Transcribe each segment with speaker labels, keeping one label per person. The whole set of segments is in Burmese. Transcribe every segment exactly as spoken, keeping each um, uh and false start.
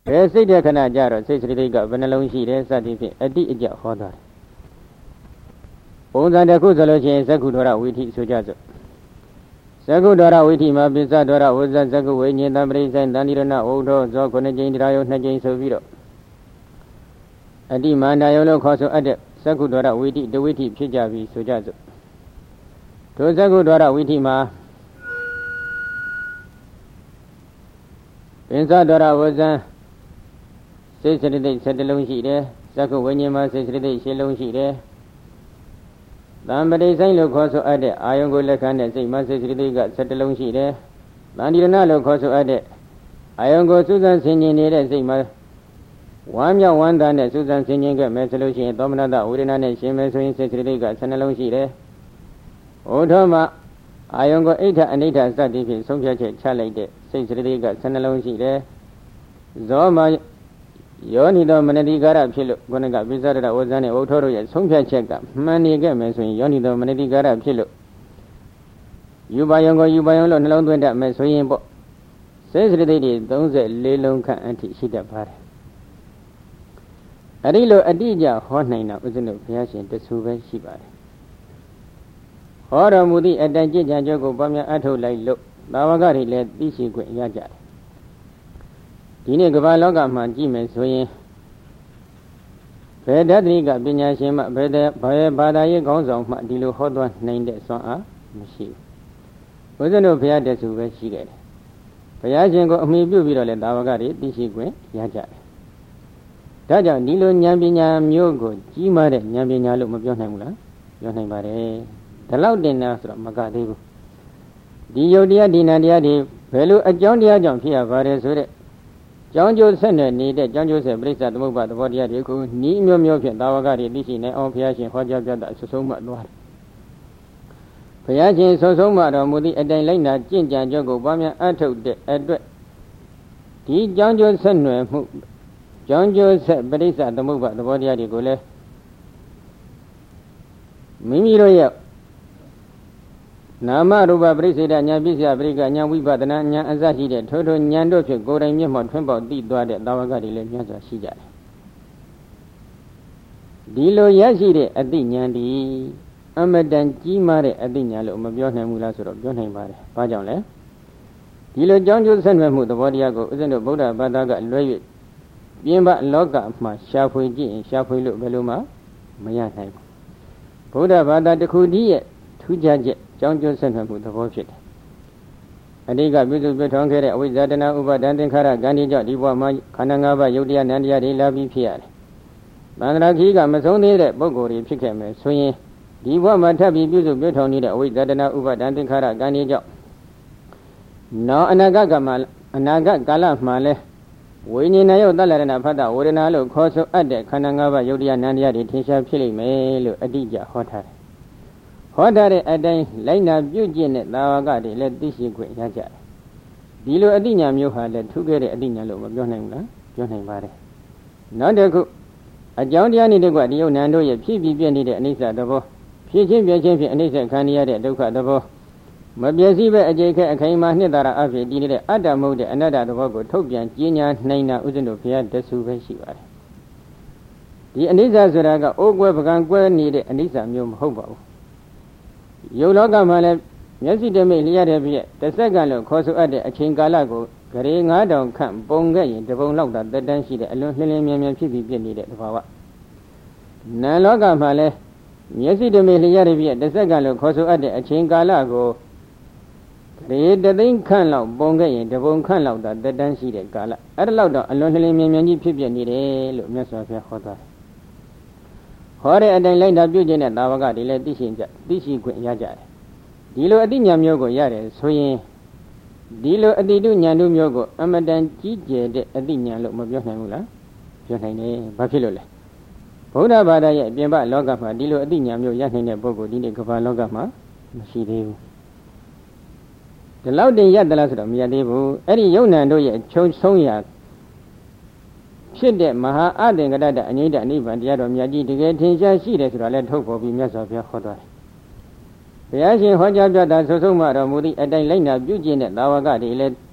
Speaker 1: ဘယ်စိတ်တဲ့ခဏကြတော့စိတ်စရိတ်ကဘယ်နှလုံးရှိတယ်စသည်ဖြင့်အတိအကျဟောသွားတယ်ပုံစံတစ်ခုဆိုလို့ရှိရင်သက္ကုဒ္ဒရဝိထိဆိုကြစို့သက္ကုဒ္ဒရဝိထိမှာပိစ္ဆဒ္ဒရဝဇ္ဇသက္ကုဝိညာဉ်တပရိစ္ဆေတန်တိရဏဝုဒ္ဓောဇောခုနှစ်ကြိမ်တရားယုံနှစ်ကြိမ်ဆိုပြီးတော့အတိမန္တယုံလို့ခေါ်ဆိုအပ်တဲ့သက္ကုဒ္ဒရဝိထိတဝိထိဖြစ်ကြပြီဆိုကြစို့ဒုသက္ကုဒ္ဒရဝိထိမှာပိစ္ဆဒ္ဒရဝဇ္ဇစိတ်စရိတ်၁၁လုံးရှိတယ်သက္ကုဝိညာဉ်မှာစိတ်စရိတ်၈လုံးရှိတယ်တံပရိစ္ဆေလို့ခေါ်ဆိုအပ်တဲ့အာယုံကိုလက်ခံတဲ့စိတ်မှာစိတ်စရိတ်က၁၁လုံးရှိတယ်တန်တိရဏလို့ခေါ်ဆိုအပ်တဲ့အာယုံကိုစူးစမ်းဆင်ခြင်နေတဲ့စိတ်မှာဝမ်းမြောက်ဝမ်းသာနဲ့စူးစမ်းဆင်ခြင်ခဲ့မယ်ဆိုလို့ရှိရင်သောမနတဝေဒနာနဲ့ရှင်မယ်ဆိုရင်စိတ်စရိတ်က၁၂လုံးရှိတယ်ဩထောမှာအာယုံကိုအိဋ္ဌအနိဋ္ဌစသည်ဖြင့်ဆုံးဖြတ်ချက်ချလိုက်တဲ့စိတ်စရိတ်က၁၂လုံးရှိတယ်ဇောမှာယောနိသောမနတိကာရဖြစ်လို့ခုနကပိစ္ဆဒရဝဇ္ဇနဲ့ဝုထောတို့ရဲ့ဆုံးဖြတ်ချက်ကမှန်နေခဲ့မယ်ဆိုရင်ယောနိသောမနတိကာရဖြစ်လို့ယူပါယုံကိုယူပါယုံလို့နှလုံးသွင်းတတ်မယ်ဆိုရင်ပေါ့စိတ်စရိတ်တွေ၃၄လုံးခန့်အထိရှိတတ်ပါတယ်အဲဒီလိုအတိအကျဟောနိုင်တာဥစ္စလို့ဘုရားရှင်တဆူပဲရှိပါတယ်ဟောတော်မူသည့်အတန်ကြည်ကြံကြကိုပွားများအထုတ်လိုက်လို့သာဝကတွေလည်းသိရှိခွင့်ရကြတယ်ဒီနေ့ကမ္ဘာလောကမှာကြည့်မယ်ဆိုရင်ဘယ်ဓာတိကပညာရှင်မှဘယ်ဘယ်ဘာသာရေးခေါင်းဆောင်မှဒီလိုဟောသွားနိုင်တဲ့စွမ်းအားမရှိဘူးဘုရားတို့ဘုရားတဆူပဲရှိခဲ့တယ်ဘုရားရှင်ကိုအမိပြုပြီးတော့လည်းသာဝကတွေသိရှိခွင့်ရကြတယ်ဒါကြောင့်ဒီလိုဉာဏ်ပညာမျိုးကိုကြီးမားတဲ့ဉာဏ်ပညာလို့မပြောနိုင်ဘူးလားပြောနိုင်ပါတယ်ဒါလောက်တင်တာဆိုတော့မကသေးဘူးဒီယုတ်တရားဒီနံတရားတွေဘယ်လိုအကြောင်းတရားကြောင့်ဖြစ်ရပါတယ်ဆိုတဲ့ကြောင်းကျိုးဆက်နေနေတဲ့ကြောင်းကျိုးဆက်ပြိဿသမုပ္ပါသဘောတရားတွေကိုဤမျိုးမျိုးဖြင့်သာဝကတွေသိရှိနေအောင်ဘုရားရှင်ဟောကြားပြတာဆွဆုံးမှသွားတယ်ဘုရားရှင်ဆွဆုံးမှတော်မူသည့်အတိုင်းလိုက်နာကျင့်ကြံကြကိုပွားများအထုတ်တဲ့အတွက်ဒီကြောင်းကျိုးဆက်နွယ်မှုကြောင်းကျိုးဆက်ပြိဿသမုပ္ပါသဘောတရားတွေကိုလည်းမိမိတို့ရဲ့နာမရူပပရိစ္ဆေဒဉာဏ်ပစ္စယပရိကဉာဏ်ဝိပဿနာဉာဏ်အစရှိတဲ့ထိုထိုဉာဏ်တို့ဖြင့်ကိုယ်တိုင်မျက်မှောက်ထွန်းပေါက်သိသွားတဲ့သာဝကတွေလည်းမြတ်စွာရှိကြတယ်ဒီလိုရရှိတဲ့အသိဉာဏ်ဒီအမတန်ကြီးမားတဲ့အသိဉာဏ်လို့မပြောနိုင်ဘူးလားဆိုတော့ပြောနိုင်ပါတယ်။ဘာကြောင့်လဲဒီလိုကြောင်းကျိုးဆက်နွယ်မှုသဘောတရားကိုဥစဉ်တို့ဗုဒ္ဓဘာသာကလွဲ၍ပြင်ပလောကမှာရှာဖွေကြည့်ရင်ရှာဖွေလို့ဘယ်လိုမှမရနိုင်ဘူးဗုဒ္ဓဘာသာတစ်ခုတည်းရဲ့ထူးခြားချက်ကြောင်းကျိုးဆက်နွယ်မှုသဘောဖြစ်တယ်အတိကပြုစုပြထောင်ခဲ့တဲ့အဝိဇ္ဇာတနာဥပါဒံသင်္ခါရကံဒီကြောင့်ဒီဘဝမှာခန္ဓာ၅ပါးယုတ်တရားနံတရားတွေလာပြီးဖြစ်ရတယ်။သန္တရာခီးကမဆုံးသေးတဲ့ပုဂ္ဂိုလ်တွေဖြစ်ခဲ့မယ်ဆိုရင်ဒီဘဝမှာထပ်ပြီးပြုစုပြထောင်နေတဲ့အဝိဇ္ဇာတနာဥပါဒံသင်္ခါရကံဒီကြောင့်နောက်အနာဂတ်ကမှအနာဂတ်ကာလမှာလဲဝိညာဉ်ယုတ်တလရဏဖတ်တာဝေဒနာလို့ခေါ်ဆိုအပ်တဲ့ခန္ဓာ၅ပါးယုတ်တရားနံတရားတွေထင်ရှားဖြစ်လိမ့်မယ်လို့အတိအကျဟောထားတယ်ဟောထားတဲ့အတိုင်းလိုက်နာပြုကျင့်တဲ့သာဝကတွေလည်းသိရှိခွင့်ရကြတယ်ဒီလိုအတိညာမျိုးဟာလည်းထူးခဲ့တဲ့အတိညာလို့မပြောနိုင်ဘူးလားပြောနိုင်ပါတယ်နောက်တစ်ခုအကြောင်းတရားနဲ့တကွဒီယုတ်နံတို့ရဲ့ဖြစ်ပြီးပြည့်နေတဲ့အနိစ္စသဘောဖြစ်ချင်းပြည့်ချင်းဖြင့်အနိစ္စခံရတဲ့ဒုက္ခသဘောမပြည့်စည်ပဲအကျိတ်ခဲအခိုင်အမာနှစ်သာရအဖြစ်တည်နေတဲ့အတ္တမဟုတ်တဲ့အနတ္တသဘောကိုထုတ်ပြန်ကျင်းညာနိုင်တာဥစဉ်တို့ဘုရားတဆူပဲရှိပါတယ်ဒီအနိစ္စဆိုတာကအိုးကွဲပကံကွဲနေတဲ့အနိစ္စမျိုးမဟုတ်ပါဘူးယုတ်လောကမှာလည်းမျက်စိတမိတ်လျှက်တဲ့ပြည့်တစ်စက္ကန့်လို့ခေါ်ဆိုအပ်တဲ့အချိန်ကာလကိုဂရေငါးတောင်ခန့်ပုံခဲ့ရင်တပုံလောက်သာတက်တန်းရှိတဲ့အလွန်လှင်းလင်းမြန်မြန်ဖြစ်ပြီးပြည့်နေတဲ့သဘာဝနံလောကမှာလည်းမျက်စိတမိတ်လျှက်တဲ့ပြည့်တစ်စက္ကန့်လို့ခေါ်ဆိုအပ်တဲ့အချိန်ကာလကိုဂရေတသိန်းခန့်လောက်ပုံခဲ့ရင်တပုံခန့်လောက်သာတက်တန်းရှိတဲ့ကာလအဲ့ဒါလောက်တော့အလွန်လှင်းလင်းမြန်မြန်ကြီးဖြစ်ပြနေတယ်လို့မြတ်စွာဘုရားဟောသွားတယ်ဟောတဲ့အတိုင်းလိုက်တာပြုကျင့်တဲ့သာဝကတွေလည်းသိရှိကြသိရှိခွင့်ရကြတယ်ဒီလိုအတိညာမျိုးကိုရတယ်ဆိုရင်ဒီလိုအတိတုညာတို့မျိုးကိုအမတန်ကြီးကျယ်တဲ့အတိညာလို့မပြောနိုင်ဘူးလားပြောနိုင်တယ်ဘာဖြစ်လို့လဲဗုဒ္ဓဘာသာရဲ့အပြင်ပလောကမှာဒီလိုအတိညာမျိုးရနိုင်တဲ့ပုဂ္ဂိုလ်ဒီနေ့ကမ္ဘာလောကမှာမရှိသေးဘူးဒီလောက်တင်ရတယ်လားဆိုတော့မရသေးဘူးအဲ့ဒီယုံနံတို့ရဲ့ချုံဆုံးရာဖြစ်တဲ့မဟာအသင်္ကတ္တအငြိမ့်တနိဗ္ဗာန်တရားတော်မြတ်ကြီးတကယ်ထင်ရှားရှိတယ်ဆိုတာလည်းထုတ်ပေါ်ပြီးမြတ်စွာဘုရားဟောသွားတယ်ဘုရားရှင်ဟောကြားပြတာဆုဆုံးမတော်မူသည့်အတိုင်းလိုက်နာပြုကျင့်တဲ့သာဝကတွေလည်း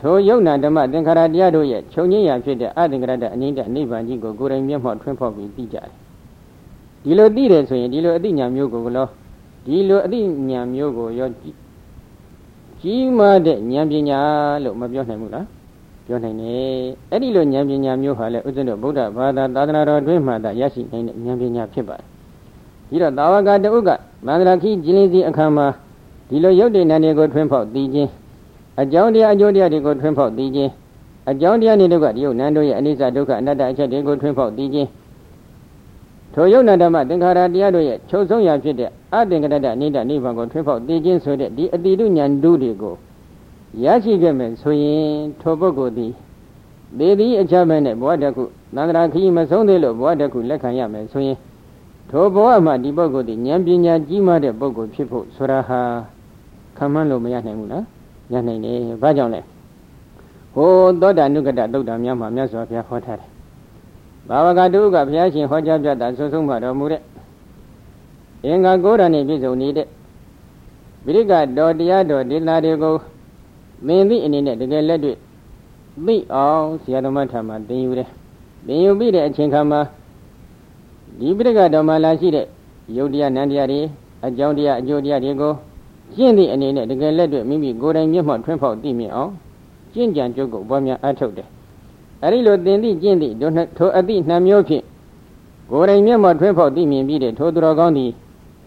Speaker 1: ထိုယုတ်နာဓမ္မသင်္ခါရတရားတို့ရဲ့ချုပ်ငြိမ်းရာဖြစ်တဲ့အသင်္ခါရတအနိစ္စနိဗ္ဗာန်ကြီးကိုကိုယ်တိုင်မျက်မှောက်ထွန်းဖောက်ပြီးသိကြတယ်ဒီလိုသိတယ်ဆိုရင်ဒီလိုအသိဉာဏ်မျိုးကိုလောဒီလိုအသိဉာဏ်မျိုးကိုရောကြီးမားတဲ့ဉာဏ်ပညာလို့မပြောနိုင်ဘူးလားပြောနိုင်တယ်အဲ့ဒီလိုဉာဏ်ပညာမျိုးဟာလည်းဥစ္စံတို့ဗုဒ္ဓဘာသာသာသနာတော်တွင်မှသာရရှိနိုင်တဲ့ဉာဏ်ပညာဖြစ်ပါတယ်ဒီတော့သာဝကတဥကမန္တရာခိကျင်းလေးစီအခါမှာဒီလိုယုတ်တိဏ္ဍာကိုထွန်းဖောက်သိခြင်းအကြောင်းတရားအကျိုးတရားတွေကိုထွန်းဖောက်သိခြင်းအကြောင်းတရားတွေတို့ကဒီယုတ်နံတို့ရဲ့အနိစ္စဒုက္ခအနတ္တအချက်တွေကိုထွန်းဖောက်သိခြင်းထိုယုတ်နံဓမ္မသင်္ခါရတရားတို့ရဲ့ချုပ်ဆုံးရာဖြစ်တဲ့အသင်္ခါရတအနိစ္စနိဗ္ဗာန်ကိုထွန်းဖောက်သိခြင်းဆိုတဲ့ဒီအတိတုဉာဏ်တို့တွေကိုရရှိခဲ့မယ်ဆိုရင်ထိုပုဂ္ဂိုလ်သည်သေသည်အချမ်းမဲ့နဲ့ဘဝတခုသန္တရာခီးမဆုံးသေးလို့ဘဝတခုလက်ခံရမယ်ဆိုရင်ထိုဘဝမှာဒီပုဂ္ဂိုလ်သည်ဉာဏ်ပညာကြီးမားတဲ့ပုဂ္ဂိုလ်ဖြစ်ဖို့ဆိုတာဟာခံမှန်းလို့မရနိုင်ဘူးလားရနိုင်တယ်ဘာကြောင့်လဲဟိုသောတာနုကတသုတ်တံများမှာမြတ်စွာဘုရားဟောထားတယ်ဘာဝကတုကဘုရားရှင်ဟောကြားပြတာဆုံးဆုံးမှတော်မူတဲ့အင်္ဂါကိုးဓာတ်နဲ့ပြည့်စုံနေတဲ့ဗိရိကတော်တရားတော်ဒေသနာတွေကိုသင်သည့်အနေနဲ့တကယ်လက်တွေ့သိအောင်ဆရာတော်မထံမှာသင်ယူတယ်သင်ယူပြီးတဲ့အချိန်ခါမှာဒီဗိရိကတော်မှာလာရှိတဲ့ယုတ်တရားနံတရားတွေအကြောင်းတရားအကျိုးတရားတွေကိုကျင့်သည့်အနေနဲ့တကယ်လက်တွေ့မိမိကိုယ်တိုင်မျက်မှောက်ထွန်းဖောက်သိမြင်အောင်ကျင့်ကြံကြုတ်ကိုပွားများအားထုတ်တယ်အဲဒီလိုသင်သည့်ကျင့်သည့်ထိုအသည့်နှမျိုးဖြင့်ကိုယ်တိုင်မျက်မှောက်ထွန်းဖောက်သိမြင်ပြီးတဲ့ထိုသူတော်ကောင်းသည်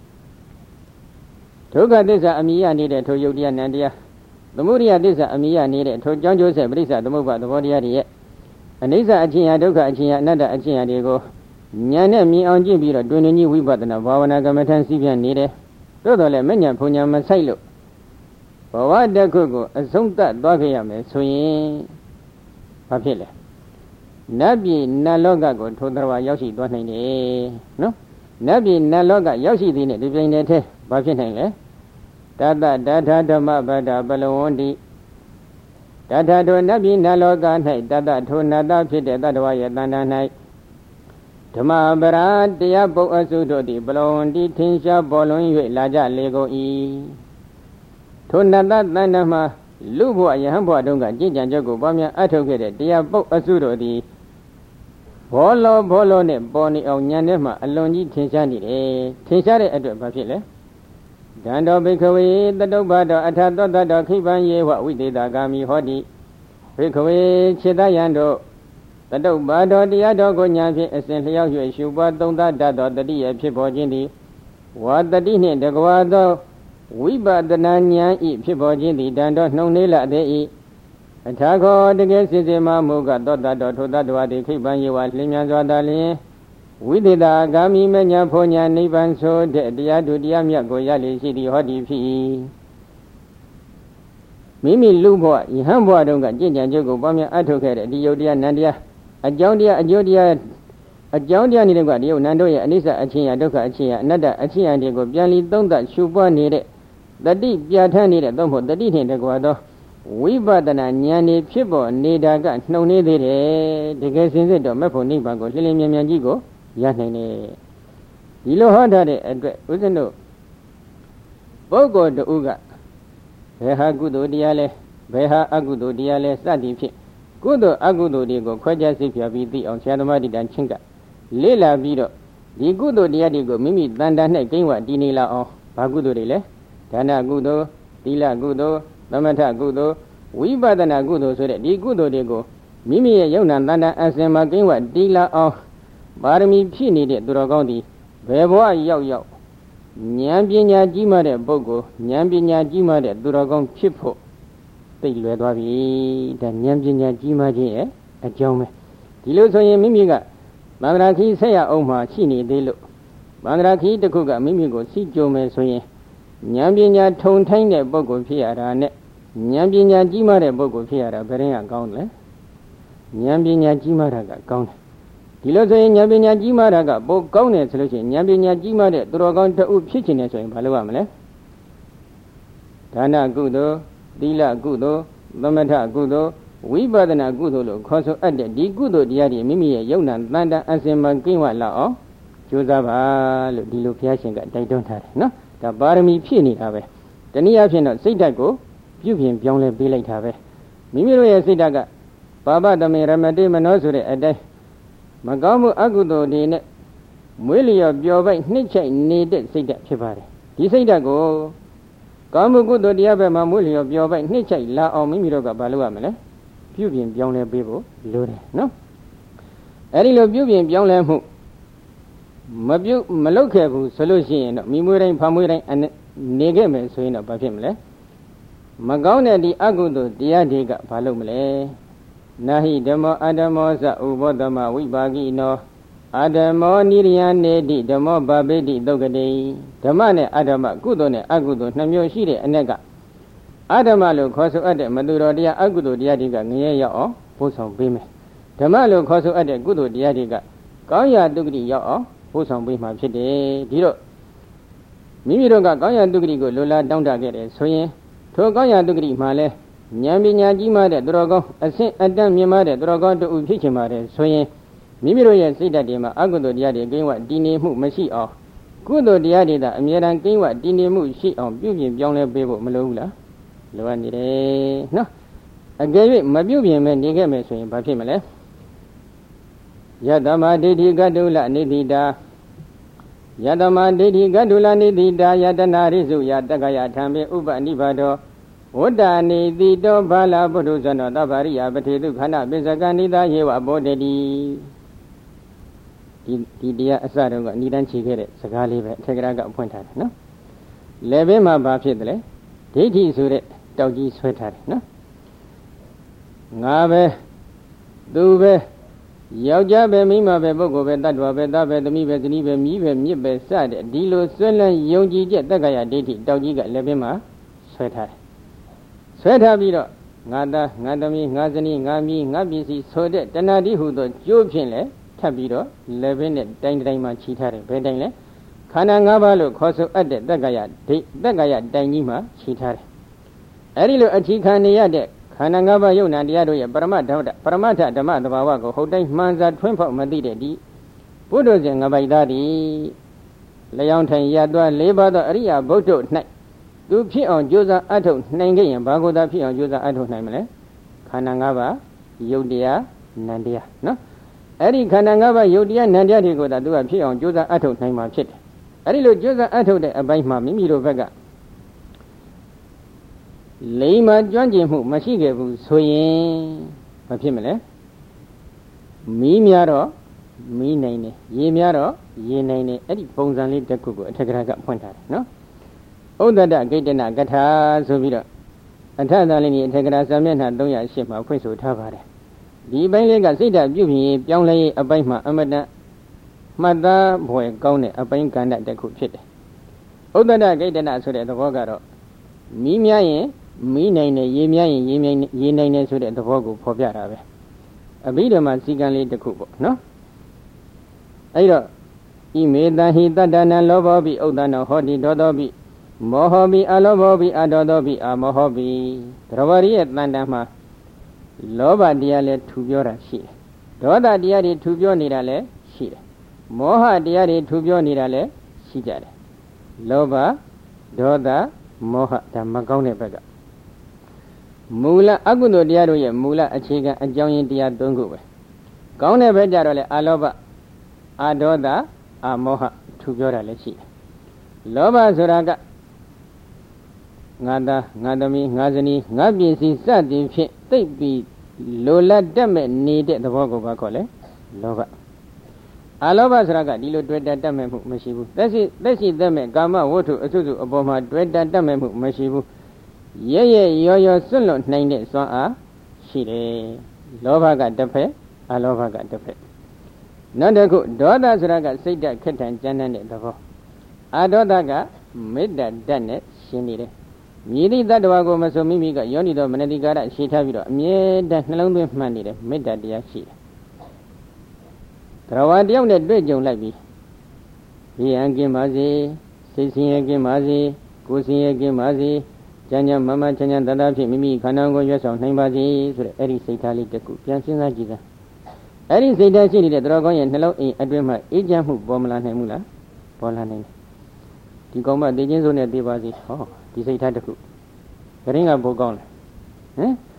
Speaker 1: ဒုက္ခသစ္စာအမိရနေတဲ့ထိုယုတ်တရားနံတရားသမုဒိယသစ္စာအမိရနေတဲ့ထိုကြောင့်ကျိုးဆက်ပရိစ္ဆသမုပ္ပါသဘောတရားတွေရဲ့အနိစ္စအချင်းရာဒုက္ခအချင်းရာအနတ္တအချင်းရာတွေကိုဉာဏ်နဲ့မြင်အောင်ကြည့်ပြီးတော့တွင်တွင်ကြီးဝိပဿနာဘာဝနာကမ္မထံစီးပြန်နေတယ်သို့တော်လည်းမဉ္ဇဉ်ဘုံညာမဆိုင်လို့ဘဝတခုကိုအဆုံးသတ်သွားခဲ့ရမယ်ဆိုရင်ဘာဖြစ်လဲနတ်ပြည်နတ်လောကကိုထိုသရဝရောက်ရှိသွားနိုင်တယ်နော်နတ်ပြည်နတ်လောကရောက်ရှိသည်နဲ့ဒီပြိုင်တည်းထဲဘာဖြစ်နိုင်လဲတတ္တဒါထာဓမ္မဗဒ္ဒပလဝန္တိတတ္ထထိုနတ်ပြည်နတ်လောက၌တတ္တထိုနတ်သားဖြစ်တဲ့တတ္တဝရဲ့တဏ္ဍာ၌ဓမ္မပရာတရားပုတ်အစုတို့သည်ပလဝန္တိထင်ရှားပေါ်လွင်၍လာကြလေကုန်၏ထိုနတ်သားတဏ္ဍာမှာလူဘဝယဟန်ဘဝတုန်းကကြည်ကြံကြုတ်ကိုပွားများအထုတ်ခဲ့တဲ့တရားပုတ်အစုတို့သည်ဘောလောဘောလောနဲ့ပေါ်နေအောင်ဉာဏ်ထဲမှာအလွန်ကြီးထင်ရှားနေတယ်ထင်ရှားတဲ့အတွက်ဘာဖြစ်လဲဒန္တောဘိခဝေတတုပ္ပတောအထာသောတတောခိပံယေဝဝိသေတာဂာမိဟောတိဘိခဝေခြေတယံတို့တတုပ္ပတောတရားတော်ကိုညာဖြင့်အစဉ်လျောက်၍ရှုပွားသုံးသတတ်သောတတိယဖြစ်ပေါ်ခြင်းသည်ဝါတတိနှင့်တကွာသောဝိပဿနာဉာဏ်ဤဖြစ်ပေါ်ခြင်းသည်တန်တော်နှုံနေလသေး၏အထာခောတကယ်စစ်စစ်မှမူကသောတတော်ထိုတတ္တဝါသည်ခိပံယေဝလင်းမြန်စွာသာလျင်ဝိသေတာဂာမိမညာဖောညာနိဗ္ဗာန်ဆိုတဲ့တရားတို့တရားမြတ်ကိုရလေရှိသည်ဟောဒီဖြစ်၏မိမိလူဘဝယဟန်ဘဝတုန်းကကြင်ကြံကြုတ်ကိုပွားများအထုတ်ခဲ့တဲ့ဒီယုတ်တရားနန္တရားအကြောင်းတရားအကျိုးတရားအကြောင်းတရားနေတဲ့ကဒီယုတ်နန္တို့ရဲ့အနိစ္စအချင်းရာဒုက္ခအချင်းရာအနတ္တအချင်းရာတွေကိုပြန်လီသုံးသပ်ရှုပွားနေတဲ့တတိပြဋ္ဌာန်းနေတဲ့သုံးဖို့တတိနှင့်တကွာသောဝိပဿနာဉာဏ်နေဖြစ်ပေါ်နေတာကနှုံနေသေးတယ်တကယ်စင်စစ်တော့မက်ဖို့နိဗ္ဗာန်ကိုလင်းလင်းမြန်မြန်ကြီးကိုရနိုင်တယ်ဒီလိုဟောထားတဲ့အတွက်ဦးဇင်းတို့ပုဂ္ဂိုလ်တူကဘယ်ဟာကုသိုလ်တရားလဲဘယ်ဟာအကုသိုလ်တရားလဲစသည်ဖြင့်ကုသိုလ်အကုသိုလ်တွေကိုခွဲခြားစိတ်ဖြာပြီးသိအောင်ဆရာသမားတိတန်ချင်းကလေ့လာပြီးတော့ဒီကုသိုလ်တရားတွေကိုမိမိတန်တာနဲ့ကိန်းဝတည်နေလာအောင်ဘာကုသိုလ်တွေလဲဒါနကုသိုလ်သီလကုသိုလ်သမထကုသိုလ်ဝိပဿနာကုသိုလ်ဆိုတဲ့ဒီကုသိုလ်တွေကိုမိမိရဲ့ယုံနာတန်တာအစဉ်မှာကိန်းဝတည်လာအောင်ပါရမီဖြစ်နေတဲ့သူတော်ကောင်းသည်ဘယ်ဘဝရောက်ရောက်ဉာဏ်ပညာကြီးမှတဲ့ပုဂ္ဂိုလ်ဉာဏ်ပညာကြီးမှတဲ့သူတော်ကောင်းဖြစ်ဖို့သိလွယ်သွားပြီဒါဉာဏ်ပညာကြီးမှခြင်းရဲ့အကြောင်းပဲဒီလိုဆိုရင်မိမိကသန္တရာခီးဆက်ရအောင်မှရှိနေသေးလို့သန္တရာခီးတစ်ခုကမိမိကိုစီကြုံမယ်ဆိုရင်ဉာဏ်ပညာထုံထိုင်းတဲ့ပုဂ္ဂိုလ်ဖြစ်ရတာနဲ့ဉာဏ်ပညာကြီးမှတဲ့ပုဂ္ဂိုလ်ဖြစ်ရတာဘယ်ရင်ကကောင်းလဲဉာဏ်ပညာကြီးမှတာကကောင်းတယ်ဒီလိုဆိုရင်ဉာဏ်ပညာကြီးမှတာကပိုကောင်းတယ်ဆိုလို့ရှိရင်ဉာဏ်ပညာကြီးမှတဲ့သူတော်ကောင်းတအုပ်ဖြစ်ခြင်းနဲ့ဆိုရင်ဘာလုပ်ရမလဲဒါနကုသိုလ်သီလကုသိုလ်သမထကုသိုလ်ဝိပဿနာကုသိုလ်လို့ခေါ်ဆိုအပ်တဲ့ဒီကုသိုလ်တရားတွေမိမိရဲ့ယုံနာတန်တန်အစဉ်မှကင်းဝလောက်အောင်ကြိုးစားပါလို့ဒီလိုဘုရားရှင်ကတိုက်တွန်းထားတယ်နော်ဒါပါရမီဖြည့်နေတာပဲတနည်းအားဖြင့်တော့စိတ်ဓာတ်ကိုပြုပြင်ပြောင်းလဲပေးလိုက်တာပဲမိမိတို့ရဲ့စိတ်ဓာတ်ကပါပတမေရမတိမနောဆိုတဲ့အတိုင်းမကောင်းမှုအကုသိုလ်တွေနဲ့မွေးလျော်ပျော်ပိုက်နှိမ့်ချိုက်နေတဲ့စိတ်ဓာတ်ဖြစ်ပါတယ်ဒီစိတ်ဓာတ်ကိုကောင်းမှုကုသိုလ်တရားဘက်မှာမွေးလျော်ပျော်ပိုက်နှိမ့်ချိုက်လာအောင်မိမိတို့ကဘာလုပ်ရမလဲပြုပြင်ပြောင်းလဲပေးဖို့လိုတယ်နော်အဲ့ဒီလိုပြုပြင်ပြောင်းလဲမှုမပြုမလုပ်ခဲ့ဘူးဆိုလို့ရှိရင်တော့မိမွေးတိုင်းဖမွေးတိုင်းနေခဲ့မယ်ဆိုရင်တော့ဘာဖြစ်မလဲမကောင်းတဲ့ဒီအကုသိုလ်တရားတွေကဘာလုပ်မလဲနာဟိဓမ္မောအဓမ္မောသဥဘောဓမ္မဝိပါကိနောအဓမ္မောနိရိယနေတိဓမ္မောဘာပိတိသုတ်ကတိဓမ္မနဲ့အဓမ္မကုသိုလ်နဲ့အကုသိုလ်နှစ်မျိုးရှိတဲ့အ ਨੇ ကအဓမ္မလို့ခေါ်ဆိုအပ်တဲ့မသူတော်တရားအကုသိုလ်တရားတွေကငရဲရောက်အောင်ပို့ဆောင်ပေးမယ်ဓမ္မလို့ခေါ်ဆိုအပ်တဲ့ကုသိုလ်တရားတွေကကောင်းရာတုဂတိရောက်အောင်ပို့ဆောင်ပေးမှာဖြစ်တယ်ဒီတော့မိမိတို့ကကောင်းရာတုဂတိကိုလိုလားတောင်းတခဲ့တယ်ဆိုရင်ထိုကောင်းရာတုဂတိမှာလဲဉာဏ်ပညာကြီးမားတဲ့သူတော်ကောင်းအဆင့်အတန်းမြင့်မားတဲ့သူတော်ကောင်းတူဖြစ်ချင်ပါတယ်ဆိုရင်မိမိတို့ရဲ့စိတ်ဓာတ်တွေမှာအကုသိုလ်တရားတွေကိန်းဝတည်နေမှုမရှိအောင်ကုသိုလ်တရားတွေသာအမြဲတမ်းကိန်းဝတည်နေမှုရှိအောင်ပြုပြင်ပြောင်းလဲပေးဖို့မလိုဘူးလားလိုအပ်နေတယ်နော်အကယ်၍မပြုပြင်မဲ့နေခဲ့မယ်ဆိုရင်ဘာဖြစ်မလဲယတမဒိဋ္ဌိကတုလနိတိတာယတမဒိဋ္ဌိကတုလနိတိတာယတနာရိစုယတက္ကယထံမေဥပနိဗ္ဗာဒောဝတ္တနိတိတောဘာလပုထုဇနောတဗ္ဗရိယပတိတုခဏပိစကနိတာယေဝဘောဓတိဒီဒီတရားအစတုန်းကအနိဒန်းချေခဲ့တဲ့စကားလေးပဲအထက်ကရာကအဖွင့်ထားတယ်နော်လေဘင်းမှာဘာဖြစ်တယ်လဲဒိဋ္ဌိဆိုတဲ့တောက်ကြီးဆွဲထားတယ်နော်ငါပဲသူပဲယောက်ျားပဲမိန်းမပဲပုဂ္ဂိုလ်ပဲတ attva ပဲသားပဲသမီးပဲဇနီးပဲမြီးပဲမြစ်ပဲစတဲ့ဒီလိုဆွဲလန်းယုံကြည်ချက်တက္ကရာဒိဋ္ဌိတောက်ကြီးကလေဘင်းမှာဆွဲထားတယ်ဆွဲထားပြီးတော့ငါသားငါသမီးငါဇနီးငါမြီးငါပစ္စည်းဆိုတဲ့တဏှာတိဟုသောကျိုးဖြင့်လေထပ်ပြီးတော့လေဘင်းနဲ့တိုင်းတိုင်းမှာခြိထားတယ်ဘယ်တိုင်းလဲခန္ဓာ၅ပါးလို့ခေါ်ဆိုအပ်တဲ့တက္ကရာဒိဋ္ဌတက္ကရာတိုင်ကြီးမှာခြိထားတယ်အဲ့ဒီလိုအထိခံနေရတဲ့ခန္ဓာ၅ပါးယုံနာတရားတို့ရဲ့ပရမတ္ထပရမတ္ထဓမ္မသဘာဝကိုဟုတ်တိုင်းမှန်စွာထွန်းဖောက်မသိတဲ့ဒီဘုဒ္ဓဇင်ငပိုက်သားဒီလျောင်းထိုင်ရသွား၄ပါးသောအရိယဘုဒ္ဓ၌သူဖြစ်အောင်ကြိုးစားအထုတ်နိုင်ခဲ့ရင်ဘာကိုသာဖြစ်အောင်ကြိုးစားအထုတ်နိုင်မလဲခန္ဓာ၅ပါးယုတ်တရားနံတရားနော်အဲ့ဒီခန္ဓာ၅ပါးယုတ်တရားနံတရားတွေကိုသာသူကဖြစ်အောင်ကြိုးစားအထုတ်နိုင်မှာဖြစ်တယ်အဲ့ဒီလိုကြိုးစားအထုတ်တဲ့အပိုင်းမှာမိမိတို့ဘက်ကလိမ္မာကျွမ်းကျင်မှုမရှိခဲ့ဘူးဆိုရင်မဖြစ်မလဲမီးများတော့မီးနိုင်တယ်ရေများတော့ရေနိုင်တယ်အဲ့ဒီပုံစံလေးတစ်ခုကိုအထက်ကရာကဖွင့်ထားတယ်နော်ဥဒ္ဒတဂိတ္တနာကထာဆိုပြီးတော့အထက်သားလေးကြီးအထက်ကရာစာမျက်နှာ၃၀၈မှာဖွင့်ဆိုထားပါတယ်ဒီဘိုင်းလေးကစိတ်ဓာတ်ပြုပြင်ပြောင်းလဲရေးအပိုင်းမှာအမတန်မှတ်သားဖွယ်ကောင်းတဲ့အပိုင်းကဏ္ဍတစ်ခုဖြစ်တယ်ဥဒ္ဒတဂိတ္တနာဆိုတဲ့သဘောကတော့မီးများရင်မီးနိုင်တယ်ရေများရင်ရေမြိုင်ရေနိုင်တယ်ဆိုတဲ့သဘောကိုဖော်ပြတာပဲအဘိဓမ္မာစီကံလေးတစ်ခုပေါ့နော်အဲ့တော့ဣမေတံဟိတတ္တနံလောဘောပိဥဒ္ဒနောဟောတိဒောသောပိမောဟောပိအလောဘောပိအဒောသောပိအမောဟောပိသရဝရိရဲ့တန်တန်မှာလောဘတရားလည်းထူပြောတာရှိတယ်ဒေါသတရားတွေထူပြောနေတာလည်းရှိတယ်မောဟတရားတွေထူပြောနေတာလည်းရှိကြတယ်လောဘဒေါသမောဟဒါမကောင်းတဲ့ဘက်ကမူလအကုသိုလ်တရားတို့ရဲ့မူလအခြေခံအကြောင်းရင်းတရား၃ခုပဲကောင်းတဲ့ဘက်ကြတော့လေအလောဘအဒေါသအမောဟထူပြောတာလည်းရှိတယ်လောဘဆိုတာကငါသားငါသမီးငါဇနီးငါပစ္စည်းစသည်ဖြင့်သိပ်ပြီးလိုလတ်တတ်မဲ့နေတဲ့သဘောကိုပါခေါ်လဲလောဘအလောဘဆိုတာကဒီလိုတွေ့တတ်တတ်မဲ့မှုမရှိဘူးသက်ရှိသက်ရှိတတ်မဲ့ကာမဝတ္ထုအစုစုအပေါ်မှာတွေ့တတ်တတ်မဲ့မှုမရှိဘူးရဲရဲရောရောစွန့်လွတ်နိုင်တဲ့စွမ်းအားရှိတယ်လောဘကတစ်ဖက်အလောဘကတစ်ဖက်နောက်တစ်ခုဒေါသဆိုတာကစိတ်ဓာတ်ခက်ထန်ကြမ်းတမ်းတဲ့သဘောအဒေါသကမေတ္တာဓာတ်နဲ့ရှင်းနေတယ်မြည်သည့်တ attva ကိုမဆိုမိမိကယောနိတော်မနတိကာရရှင်းထားပြီးတော့အမြဲတမ်းနှလုံးသွင်းမှတ်နေတယ်မေတ္တာတရားရှိတယ်သရဝတယောက်နဲ့တွေ့ကြုံလိုက်ပြီးဒီအံကင်းပါစေစိတ်ဆင်းရဲကင်းပါစေကိုယ်ဆင်းရဲကင်းပါစေကျမ်းကျမ်းမမချမ်းချမ်းတသာဖြင့်မိမိခန္ဓာကိုယ်ရွတ်ဆောင်နိုင်ပါစေဆိုတဲ့အဲ့ဒီစိတ်ထားလေးတစ်ခုပြန်စဉ်းစားကြည့်စမ်းအဲ့ဒီစိတ်ဓာတ်ရှိနေတဲ့သရကောင်းရဲ့နှလုံးအိမ်အတွင်းမှာအေးချမ်းမှုပေါ်မလာနိုင်ဘူးလားပေါ်လာနိုင်တယ်ဒီကောင်မတည်ခြင်းစိုးနဲ့တည်ပါစေဟောဒီစိတ်ထားတစ်ခုဂရင်းကပိုကောင်းလားဟမ်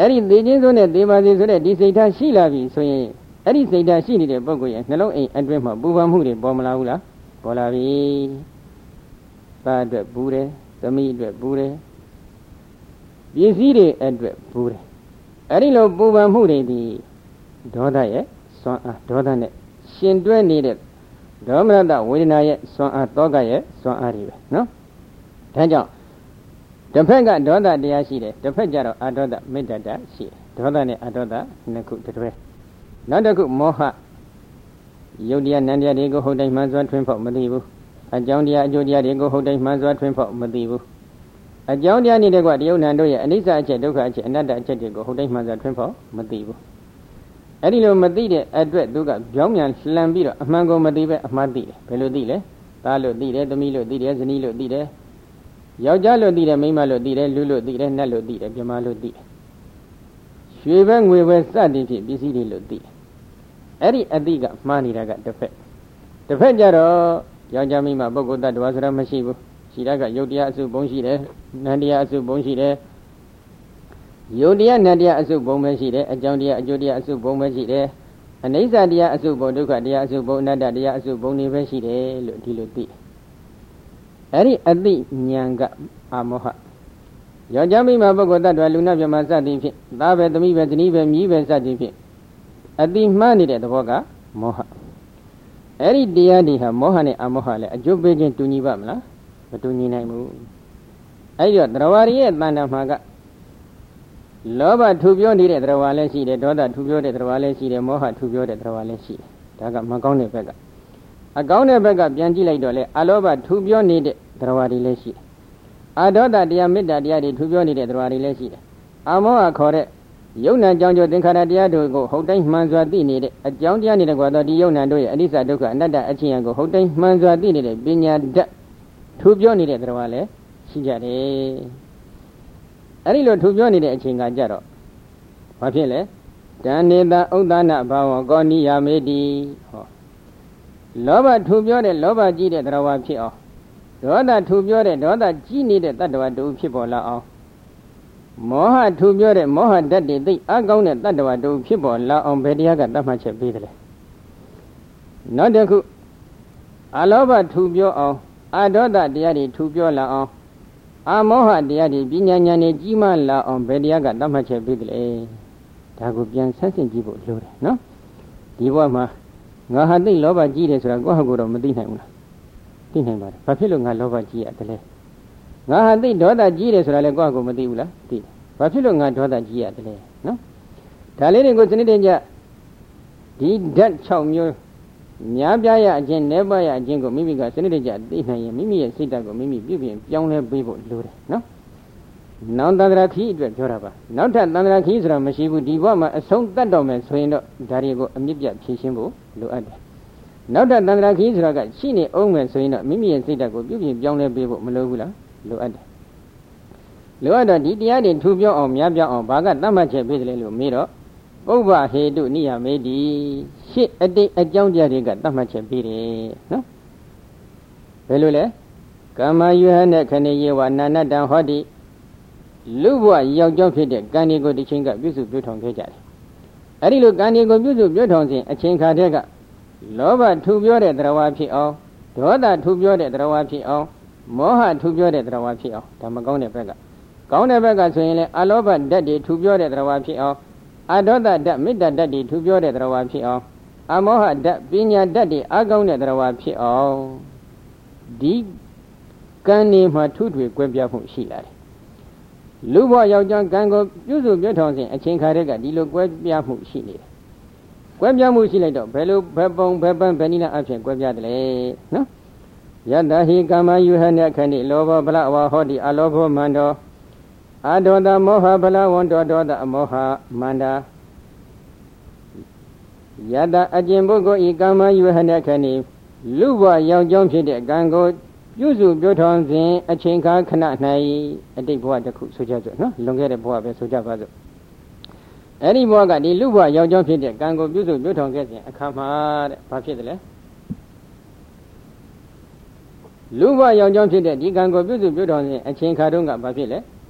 Speaker 1: အဲ့ဒီသေခြင်းဆိုနဲ့သေပါစေဆိုတဲ့ဒီစိတ်ဓာတ်ရှိလာပြီဆိုရင်အဲ့ဒီစိတ်ဓာတ်ရှိနေတဲ့ပုဂ္ဂိုလ်ရဲ့နှလုံးအိမ်အတွင်းမှာပူပန်မှုတွေပေါ်မလာဘူးလားပေါ်လာပြီသားအတွက်ပူတယ်သမီးအတွက်ပူတယ်ပစ္စည်းတွေအတွက်ပူတယ်အဲ့ဒီလိုပူပန်မှုတွေဒီဒေါသရဲ့စွမ်းအားဒေါသနဲ့ရှင်တွဲနေတဲ့ဒေါမနတဝေဒနာရဲ့စွမ်းအားတောကရဲ့စွမ်းအားတွေပဲနော်ဒါကြောင့်တစ်ဖက်ကဒေါသတရားရှိတယ်တစ်ဖက်ကျတော့အာဒေါသမေတ္တာတရှိတယ်ဒေါသနဲ့အာဒေါသနှစ်ခုတွဲနောက်တစ်ခုမောဟယုတ်တရားနံတရားတွေကိုဟုတ်တိုင်းမှန်စွာထွင်းဖောက်မသိဘူးအကြောင်းတရားအကျိုးတရားတွေကိုဟုတ်တိုင်းမှန်စွာထွင်းဖောက်မသိဘူးအကြောင်းတရားနေတဲ့ကွာတယုတ်နံတို့ရဲ့အနိစ္စအချက်ဒုက္ခအချက်အနတ္တအချက်တွေကိုဟုတ်တိုင်းမှန်စွာထွင်းဖောက်မသိဘူးအဲ့ဒီလိုမသိတဲ့အတွက်သူကပြောင်းပြန်လှန်ပြီးတော့အမှန်ကိုမသိပဲအမှားသိတယ်ဘယ်လိုသိလဲသားလို့သိတယ်သမီးလို့သိတယ်ဇနီးလို့သိတယ်ယောက်ျားလို့သိတယ်မိန်းမလို့သိတယ်လူလို့သိတယ်နတ်လို့သိတယ်ပြမလို့သိတယ်ရွှေပဲငွေပဲစသည်ဖြင့်ပစ္စည်းတွေလို့သိတယ်အဲ့ဒီအတိကမှားနေတာကတစ်ဖက်တစ်ဖက်ကျတော့ယောက်ျားမိန်းမပုဂ္ဂိုလ်တ attva ဆိုတာမရှိဘူးရှိတာကယုတ်တရားအစုပုံရှိတယ်နန္တရားအစုပုံရှိတယ်ယုတ်တရားနန္တရားအစုပုံပဲရှိတယ်အကြောင်းတရားအကျိုးတရားအစုပုံပဲရှိတယ်အနိစ္စတရားအစုပုံဒုက္ခတရားအစုပုံအနတ္တတရားအစုပုံတွေပဲရှိတယ်လို့ဒီလိုသိအဲ့ဒီအတိဉာဏ်ကအမောဟယောက်ျားမိန်းမပုဂ္ဂိုလ်တ attva လူနာမြမစသည်ဖြင့်သားပဲသမီးပဲဇနီးပဲမြည်ပဲစသည်ဖြင့်အတိမှားနေတဲ့သဘောကမောဟအဲ့ဒီတရားတွေဟာမောဟနဲ့အမောဟလည်းအကျိုးပေးခြင်းတူညီပါမလားမတူညီနိုင်ဘူးအဲ့ဒီတော့တရားရရဲ့တဏ္ဍာမှာကလောဘထူပြောနေတဲ့တရားလည်းရှိတယ်ဒေါသထူပြောတဲ့တရားလည်းရှိတယ်မောဟထူပြောတဲ့တရားလည်းရှိတယ်ဒါကမကောင်းတဲ့ဘက်ကအကောင်းတဲ့ဘက်ကပြန်ကြည့်လိုက်တော့လေအလောဘထူပြောနေတဲ့တရားတွေလည်းရှိတယ်အဒေါသတရားမေတ္တာတရားတွေထူပြောနေတဲ့တရားတွေလည်းရှိတယ်အမောဟခေါ်တဲ့ယုံနာကြောင့်ကြောင့်သင်္ခါရတရားတို့ကိုဟုတ်တိုင်းမှန်စွာသိနေတဲ့အကြောင်းတရားနေတဲ့ကွာတော့ဒီယုံနာတို့ရဲ့အနိစ္စဒုက္ခအနတ္တအချင်းအကိုဟုတ်တိုင်းမှန်စွာသိနေတဲ့ပညာဓာတ်ထူပြောနေတဲ့တရားလည်းရှိကြတယ်အဲ့ဒီလိုထူပြောနေတဲ့အချိန်ကကြတော့ဘာဖြစ်လဲတဏ္ဍေတဥဒ္ဒနာဘာဝကောနိယမေတိဟောလောဘထူပြောတဲ့လောဘကြီးတဲ့တရားဖြစ်အောင်ဒေါသထူပြောတဲ့ဒေါသကြီးနေတဲ့တတ္တဝတူဖြစ်ပေါ်လာအောင်မောဟထူပြောတဲ့မောဟဓာတ်တွေသိအကောင်းတဲ့တတ္တဝတူဖြစ်ပေါ်လာအောင်ဘယ်တရားကတတ်မှတ်ချက်ပေးတယ်လဲနောက်တစ်ခုအလောဘထူပြောအောင်အဒေါသတရားတွေထူပြောလာအောင်အမောဟတရားတွေပညာဉာဏ်တွေကြီးမားလာအောင်ဘယ်တရားကတတ်မှတ်ချက်ပေးတယ်လဲဒါကိုပြန်ဆန်းစစ်ကြည့်ဖို့လိုတယ်နော်ဒီဘဝမှာငါဟာသိလောဘကြီးတယ်ဆိုတာကိုယ့်ဟာကိုယ်တော့မသိနိုင်ဘူးလားသိနိုင်ပါတယ်ဘာဖြစ်လို့ငါလောဘကြီးရတယ်လဲငါဟာသိဒေါသကြီးတယ်ဆိုတာလည်းကိုယ့်ဟာကိုယ်မသိဘူးလားသိတယ်ဘာဖြစ်လို့ငါဒေါသကြီးရတယ်လဲနော်ဒါလေးတွေကိုစနစ်တကျဒီဓာတ်၆မျိုးများပြားရအခြင်းနဲပါရအခြင်းကိုမိမိကစနစ်တကျသိနိုင်ရင်မိမိရဲ့စိတ်ဓာတ်ကိုမိမိပြုပြင်ပြောင်းလဲပေးဖို့လိုတယ်နော်နောက်တန္တရာခီအတွက်ပြောတာပါနောက်ထပ်တန္တရာခီဆိုတာမရှိဘူးဒီဘဝမှာအဆုံးတတ်တော့မယ်ဆိုရင်တော့ဒါတွေကိုအမြင့်ပြတ်ဖြည့်ရှင်းဖို့လိုအပ်တယ်နောက်ထပ်တန္တရာခီဆိုတာကရှိနေအောင်မယ်ဆိုရင်တော့မိမိရဲ့စိတ်ဓာတ်ကိုပြုပြင်ပြောင်းလဲပေးဖို့မလိုဘူးလားလိုအပ်တယ်လိုအပ်တော့ဒီတရားတွေထူပြောအောင်များပြောအောင်ဘာကတတ်မှတ်ချက်ပေးတယ်လို့မေးတော့ပုဗ္ဗဟေတုနိယမေတိရှစ်အတိတ်အကြောင်းတရားတွေကတတ်မှတ်ချက်ပေးတယ်နော်ဘယ်လိုလဲကာမယုဟနဲ့ခဏေယဝနာနတံဟောတိလူဘဝယောက်ျောင်းဖြစ်တဲ့ကံတွေကိုဒီချိန်ကပြုစုပြုထောင်ခဲ့ကြတယ်အဲ့ဒီလိုကံတွေကိုပြုစုပြုထောင်စဉ်အချိန်ခါတည်းကလောဘထူပြောတဲ့တရားဖြစ်အောင်ဒေါသထူပြောတဲ့တရားဖြစ်အောင်မောဟထူပြောတဲ့တရားဖြစ်အောင်ဒါမကောင်းတဲ့ဘက်ကကောင်းတဲ့ဘက်ကဆိုရင်လည်းအလောဘဓာတ်တွေထူပြောတဲ့တရားဖြစ်အောင်အဒေါသဓာတ်မေတ္တာဓာတ်တွေထူပြောတဲ့တရားဖြစ်အောင်အမောဟဓာတ်ပညာဓာတ်တွေအကောင်းတဲ့တရားဖြစ်အောင်ဒီကံနေမှာထုထွေကွဲပြားမှုရှိလာတယ်လူဘဝယောက်ျားကံကိုပြုစုပြထောင်စဉ်အချိန်ခါတည်းကဒီလိုကွဲပြားမှုရှိနေတယ်ကွဲပြားမှုရှိလိုက်တော့ဘယ်လိုဘယ်ပုံဘယ်ပန်းဘယ်နည်းနဲ့အဖြစ်ကွဲပြားတယ်လဲနော်ယတဟိကာမယုဟနဲ့ခဏိလောဘဗလဝဟောတိအလောဘမန္တောအဒေါသမောဟဗလဝန္တောဒေါသအမောဟမန္တာယတအကျင့်ပုဂ္ဂိုလ်ဤကာမယုဟနဲ့ခဏိလူဘဝယောက်ျားဖြစ်တဲ့ကံကိုပြုစုပြောထောင်စဉ်အချိန်ခါခဏ၌အတိတ်ဘဝတစ်ခုဆိုကြစို့နော်လွန်ခဲ့တဲ့ဘဝပဲဆိုကြပါစို့အဲ့ဒီဘဝကဒီလူဘဝယောက်ျားဖြစ်တဲ့ကံကိုပြုစုပြောထောင်ခဲ့စဉ်အခါမှာတဲ့ဘာဖြစ်တယ်လဲလူဘဝယောက်ျားဖြစ်တဲ့ဒီကံကိုပြုစုပြောထောင်စဉ်အချိန်ခါတုန်းကဘာဖြစ်လဲ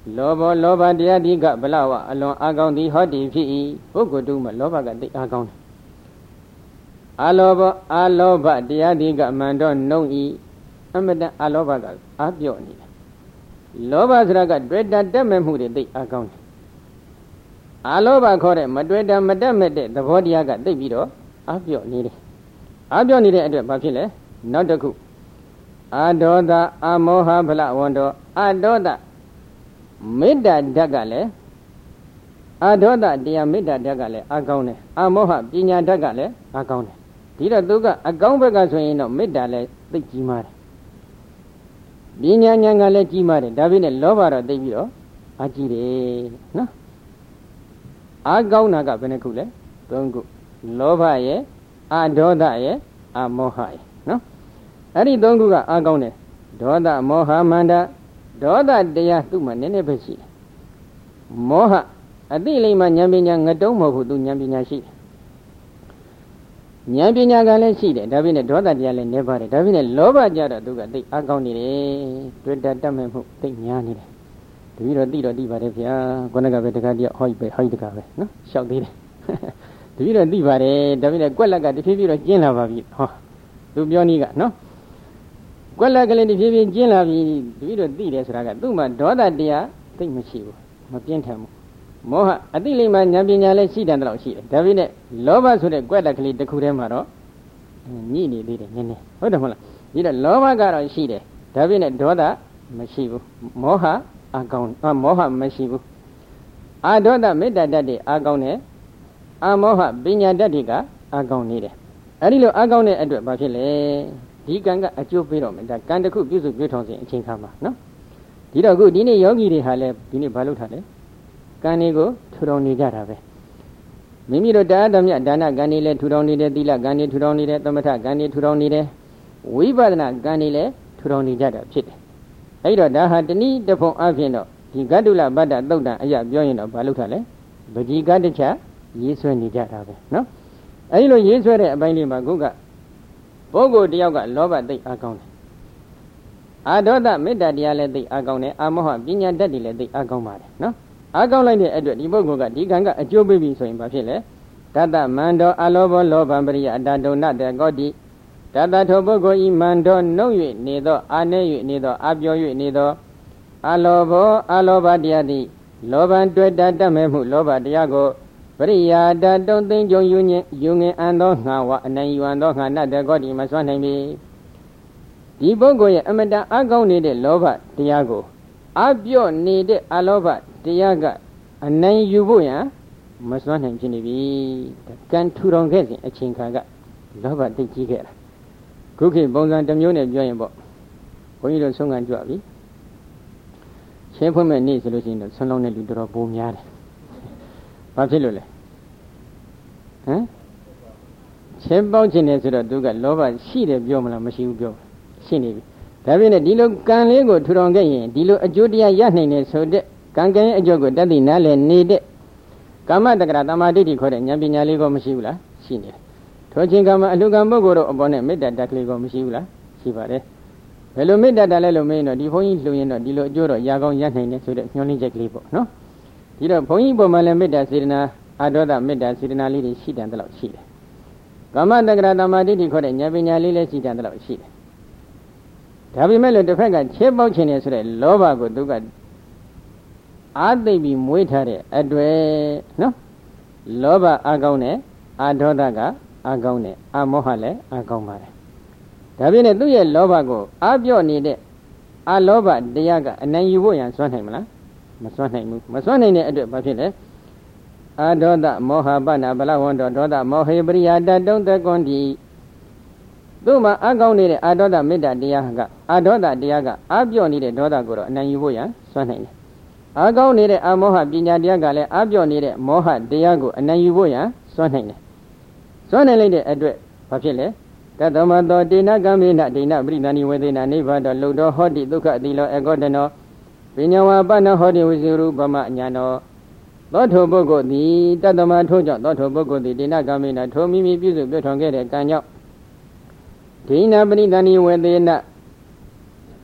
Speaker 1: လောဘလောဘတရားဒီကဗလဝအလွန်အာကောင်းသည်ဟောဒီဖြစ်၏ပုဂ္ဂိုလ်တုမှာလောဘကသိအာကောင်းတယ်အာလောဘအာလောဘတရားဒီကအမှန်တော့နှုံ၏အမတန်အာလောဘကအာပြော့နေတယ်လောဘဆိုတာကတွေ့တာတက်မဲ့မှုတွေသိအာကောင်းတယ်အာလောဘခေါ်တဲ့မတွေ့တာမတက်မဲ့တဲ့သဘောတရားကသိပြီးတော့အာပြော့နေတယ်အာပြော့နေတဲ့အတွက်ဘာဖြစ်လဲနောက်တစ်ခုအာဒေါသအာမောဟဗလဝန္တောအာဒေါသမေတ္တာဓာတ်ကလည်းအာဒေါသတရားမေတ္တာဓာတ်ကလည်းအာကောင်းတယ်အာမောဟပညာဓာတ်ကလည်းအာကောင်းတယ်ဒီတော့သူကအကောင်းဘက်ကဆိုရင်တော့မေတ္တာလည်းသိကြီးမားတယ်ပညာဉာဏ်ကလည်းကြီးမားတယ်ဒါဖြစ်နေလောဘတော့သိပြီးတော့အာကြီးတယ်နော်အာကောင်းတာကဘယ်နှခုလဲသုံးခုလောဘရဲ့အာဒေါသရဲ့အာမောဟရဲ့နော်အဲ့ဒီသုံးခုကအာကောင်းတယ်ဒေါသမောဟမန္တဒေါသတရားသူ့မှာနည်းနည်းပဲရှိတယ်မောဟအသိလိမ္မာဉာဏ်ပညာငတုံးမဟုတ်ဘူးသူဉာဏ်ပညာရှိတယ်ဉာဏ်ပညာကလည်းရှိတယ်ဒါဖြစ်နေဒေါသတရားလည်းနည်းပါတယ်ဒါဖြစ်နေလောဘကြတော့သူကသိအာကောင်းနေတယ်တွေ့တတ်တတ်မဲ့မှုသိညာနေတယ်တပည့်တော်သိတော့သိပါတယ်ဗျာခုနကပဲတခါတည်းဟောပဲဟောတခါပဲနော်ရှောက်သေးတယ်တပည့်တော်သိပါတယ်ဒါဖြစ်နေကွက်လက်ကတဖြည်းဖြည်းတော့ကျင်းလာပါပြီဟောသူပြောနည်းကနော်ကွက်လက်ကလေးတဖြည်းဖြည်းကျင်းလာပြီတပည့်တော်သိတယ်ဆိုတာကသူ့မှာဒေါသတရားသိမရှိဘူးမပြင်းထန်ဘူးမောဟအတိလိမ္မာဉာဏ်ပညာလည်းရှိတယ်တော့ရှိတယ်ဒါပေမဲ့လောဘဆိုတဲ့ကွက်လက်ကလေးတစ်ခုထဲမှာတော့ညှိနေသေးတယ်နည်းနည်းဟုတ်တယ်မဟုတ်လားဒီတော့လောဘကတော့ရှိတယ်ဒါပေမဲ့ဒေါသမရှိဘူးမောဟအာကောင်းအာမောဟမရှိဘူးအာဒေါသမေတ္တာတတ်တဲ့အာကောင်းတယ်အာမောဟပညာတတ်တွေကအာကောင်းနေတယ်အဲ့ဒီလိုအာကောင်းတဲ့အတွက်ဘာဖြစ်လဲဒီကံကအကျိုးပေးတော့မယ်ဒါကံတစ်ခုပြုစုပြုထောင်စဉ်အချိန်ခါမှာနော်ဒီတော့အခုဒီနေ့ယောဂီတွေဟာလည်းဒီနေ့ဘာလုပ်ထားလဲကံတွေကိုထူထောင်နေကြတာပဲမိမိတို့တရားတော်မြတ်ဒါနကံတွေလည်းထူထောင်နေတယ်သီလကံတွေထူထောင်နေတယ်သမထကံတွေထူထောင်နေတယ်ဝိပဿနာကံတွေလည်းထူထောင်နေကြတာဖြစ်တယ်အဲ့တော့ဒါဟာတနည်းတစ်ဖုံအပြင်တော့ဒီဂတ္တုလပတ္တသုတ်တံအရာပြောရင်တော့ဘာလုပ်ထားလဲပဋိကတ္တချရေးဆွဲနေကြတာပဲနော်အဲ့ဒီလိုရေးဆွဲတဲ့အပိုင်းလေးမှာခုကပုဂ္ဂိုလ်တယောက်ကလောဘသိအားကောင်းတယ်အာဒေါသမေတ္တာတရားလည်းသိအားကောင်းတယ်အာမောဟပညာတတ်တွေလည်းသိအားကောင်းပါတယ်နော်အားကောင်းလိုက်တဲ့အတွက်ဒီပုဂ္ဂိုလ်ကဒီကံကအကျိုးပေးပြီဆိုရင်ဘာဖြစ်လဲတတ္တမန္တောအလောဘောလောဘံပရိယအတ္တဒုဏတေကောတိတတ္တထိုပုဂ္ဂိုလ်ဤမန္တောနှုတ်၍နေသောအာနေ၍နေသောအပြော၍နေသောအလောဘောအလောဘတရားသည်လောဘံတွေ့တတ်တတ်မဲ့မှုလောဘတရားကိုပရိယာတတုံသိမ့်ကြုံယူညင်ယူငင်အံသောငါဝအနိုင်ယူအံသောငါနတ်တေကောတိမစွမ်းနိုင်ပြီဒီပုဂ္ဂိုလ်ရဲ့အမတန်အကောင်းနေတဲ့လောဘတရားကိုအပြော့နေတဲ့အလောဘတရားကအနိုင်ယူဖို့ရန်မစွမ်းနိုင်ဖြစ်နေပြီကံထူထောင်ခဲ့စဉ်အချိန်ခါကလောဘသိကြီးခဲ့တာခုခေတ်ပုံစံတစ်မျိုးနဲ့ပြောရင်ပေါ့ဘုန်းကြီးတို့ဆုံးခံကြွပြီရှင်းဖွင့်မဲ့နေ့ဆိုလို့ရှိရင်တော့ဆွမ်းလုံးတဲ့လူတော်တော်ပိုများတယ်ဘာဖြစ်လို့လဲဟမ်ရှင်းပေါက်ခြင်းနဲ့ဆိုတော့သူကလောဘရှိတယ်ပြောမလားမရှိဘူးပြောရှိနေပြီဒါပြင်လည်းဒီလိုကံလေးကိုထူထောင်ခဲ့ရင်ဒီလိုအကျိုးတရားရနိုင်တယ်ဆိုတဲ့ကံကံရဲ့အကျိုးကိုတတ်သိနားလည်နေတဲ့ကာမတက္ကရာတမာဒိဋ္ဌိခေါ်တဲ့ဉာဏ်ပညာလေးကိုမရှိဘူးလားရှိနေတယ်ထိုချင်းကံမှာအလှကံပုဂ္ဂိုလ်တို့အပေါ်နဲ့မေတ္တာတက်ကလေးကိုမရှိဘူးလားရှိပါတယ်ဘယ်လိုမေတ္တာတလဲလို့မေးရင်တော့ဒီဘုန်းကြီးလှူရင်တော့ဒီလိုအကျိုးတော့ရကောင်းရနိုင်တယ်ဆိုတဲ့ညှော်လင့်ချက်ကလေးပေါ့နော်ဒီတော့ဘုန်းကြီးပုံမှန်လည်းမေတ္တာစေတနာအာဒေါသမေတ္တာစေတနာလေးတွေရှိတယ်တလို့ရှိတယ်ကာမတက္ကရာတမာဒိဋ္ဌိခေါ်တဲ့ဉာဏ်ပညာလေးလည်းရှိတယ်တလို့ရှိတယ်ဒါပေမဲ့လို့တစ်ဖက်ကချေပေါက်ခြင်းနဲ့ဆိုတဲ့လောဘကိုသူကအာသိပြီးမွေးထားတဲ့အတွေ့နော်လောဘအာကောင်းတယ်အာဒေါသကအာကောင်းတယ်အာမောဟလည်းအာကောင်းပါတယ်ဒါပြင်နဲ့သူ့ရဲ့လောဘကိုအာပြော့နေတဲ့အာလောဘတရားကအနိုင်ယူဖို့ရန်စွမ်းနိုင်မလားမစွမ်းနိုင်ဘူးမစွမ်းနိုင်တဲ့အတွက်ဘာဖြစ်လဲအာဒေါသမောဟပနာဗလဝန္တောဒေါသမောဟေပရိယာတတုံတကွန်ဒီသူ့မှာအာကောင်းနေတဲ့အာဒေါသမေတ္တာတရားကအာဒေါသတရားကအာပြော့နေတဲ့ဒေါသကိုတော့အနိုင်ယူဖို့ရန်စွမ်းနိုင်တယ်အာကောင်းနေတဲ့အမောဟပညာတရားကလည်းအာပြော့နေတဲ့မောဟတရားကိုအနိုင်ယူဖို့ရန်စွမ်းနိုင်တယ်စွမ်းနိုင်လိုက်တဲ့အတွက်ဘာဖြစ်လဲတတ္တမသောတေနကံမေနဒိဏပရိသဏိဝေသေနနိဗ္ဗာတောလုတောဟောတိဒုက္ခတိလောအကောတနောပညာဝပနဟောတိဝိဇုရူပမညာနောသောထိုပုဂ္ဂိုလ်သည်တတ္တမထို့ကြောင့်သောထိုပုဂ္ဂိုလ်သည်တေနကံမေနထိုမိမိပြုစုပြုထောင်ခဲ့တဲ့ကံကြောင့်ဒိဏပရိသဏိဝေသေန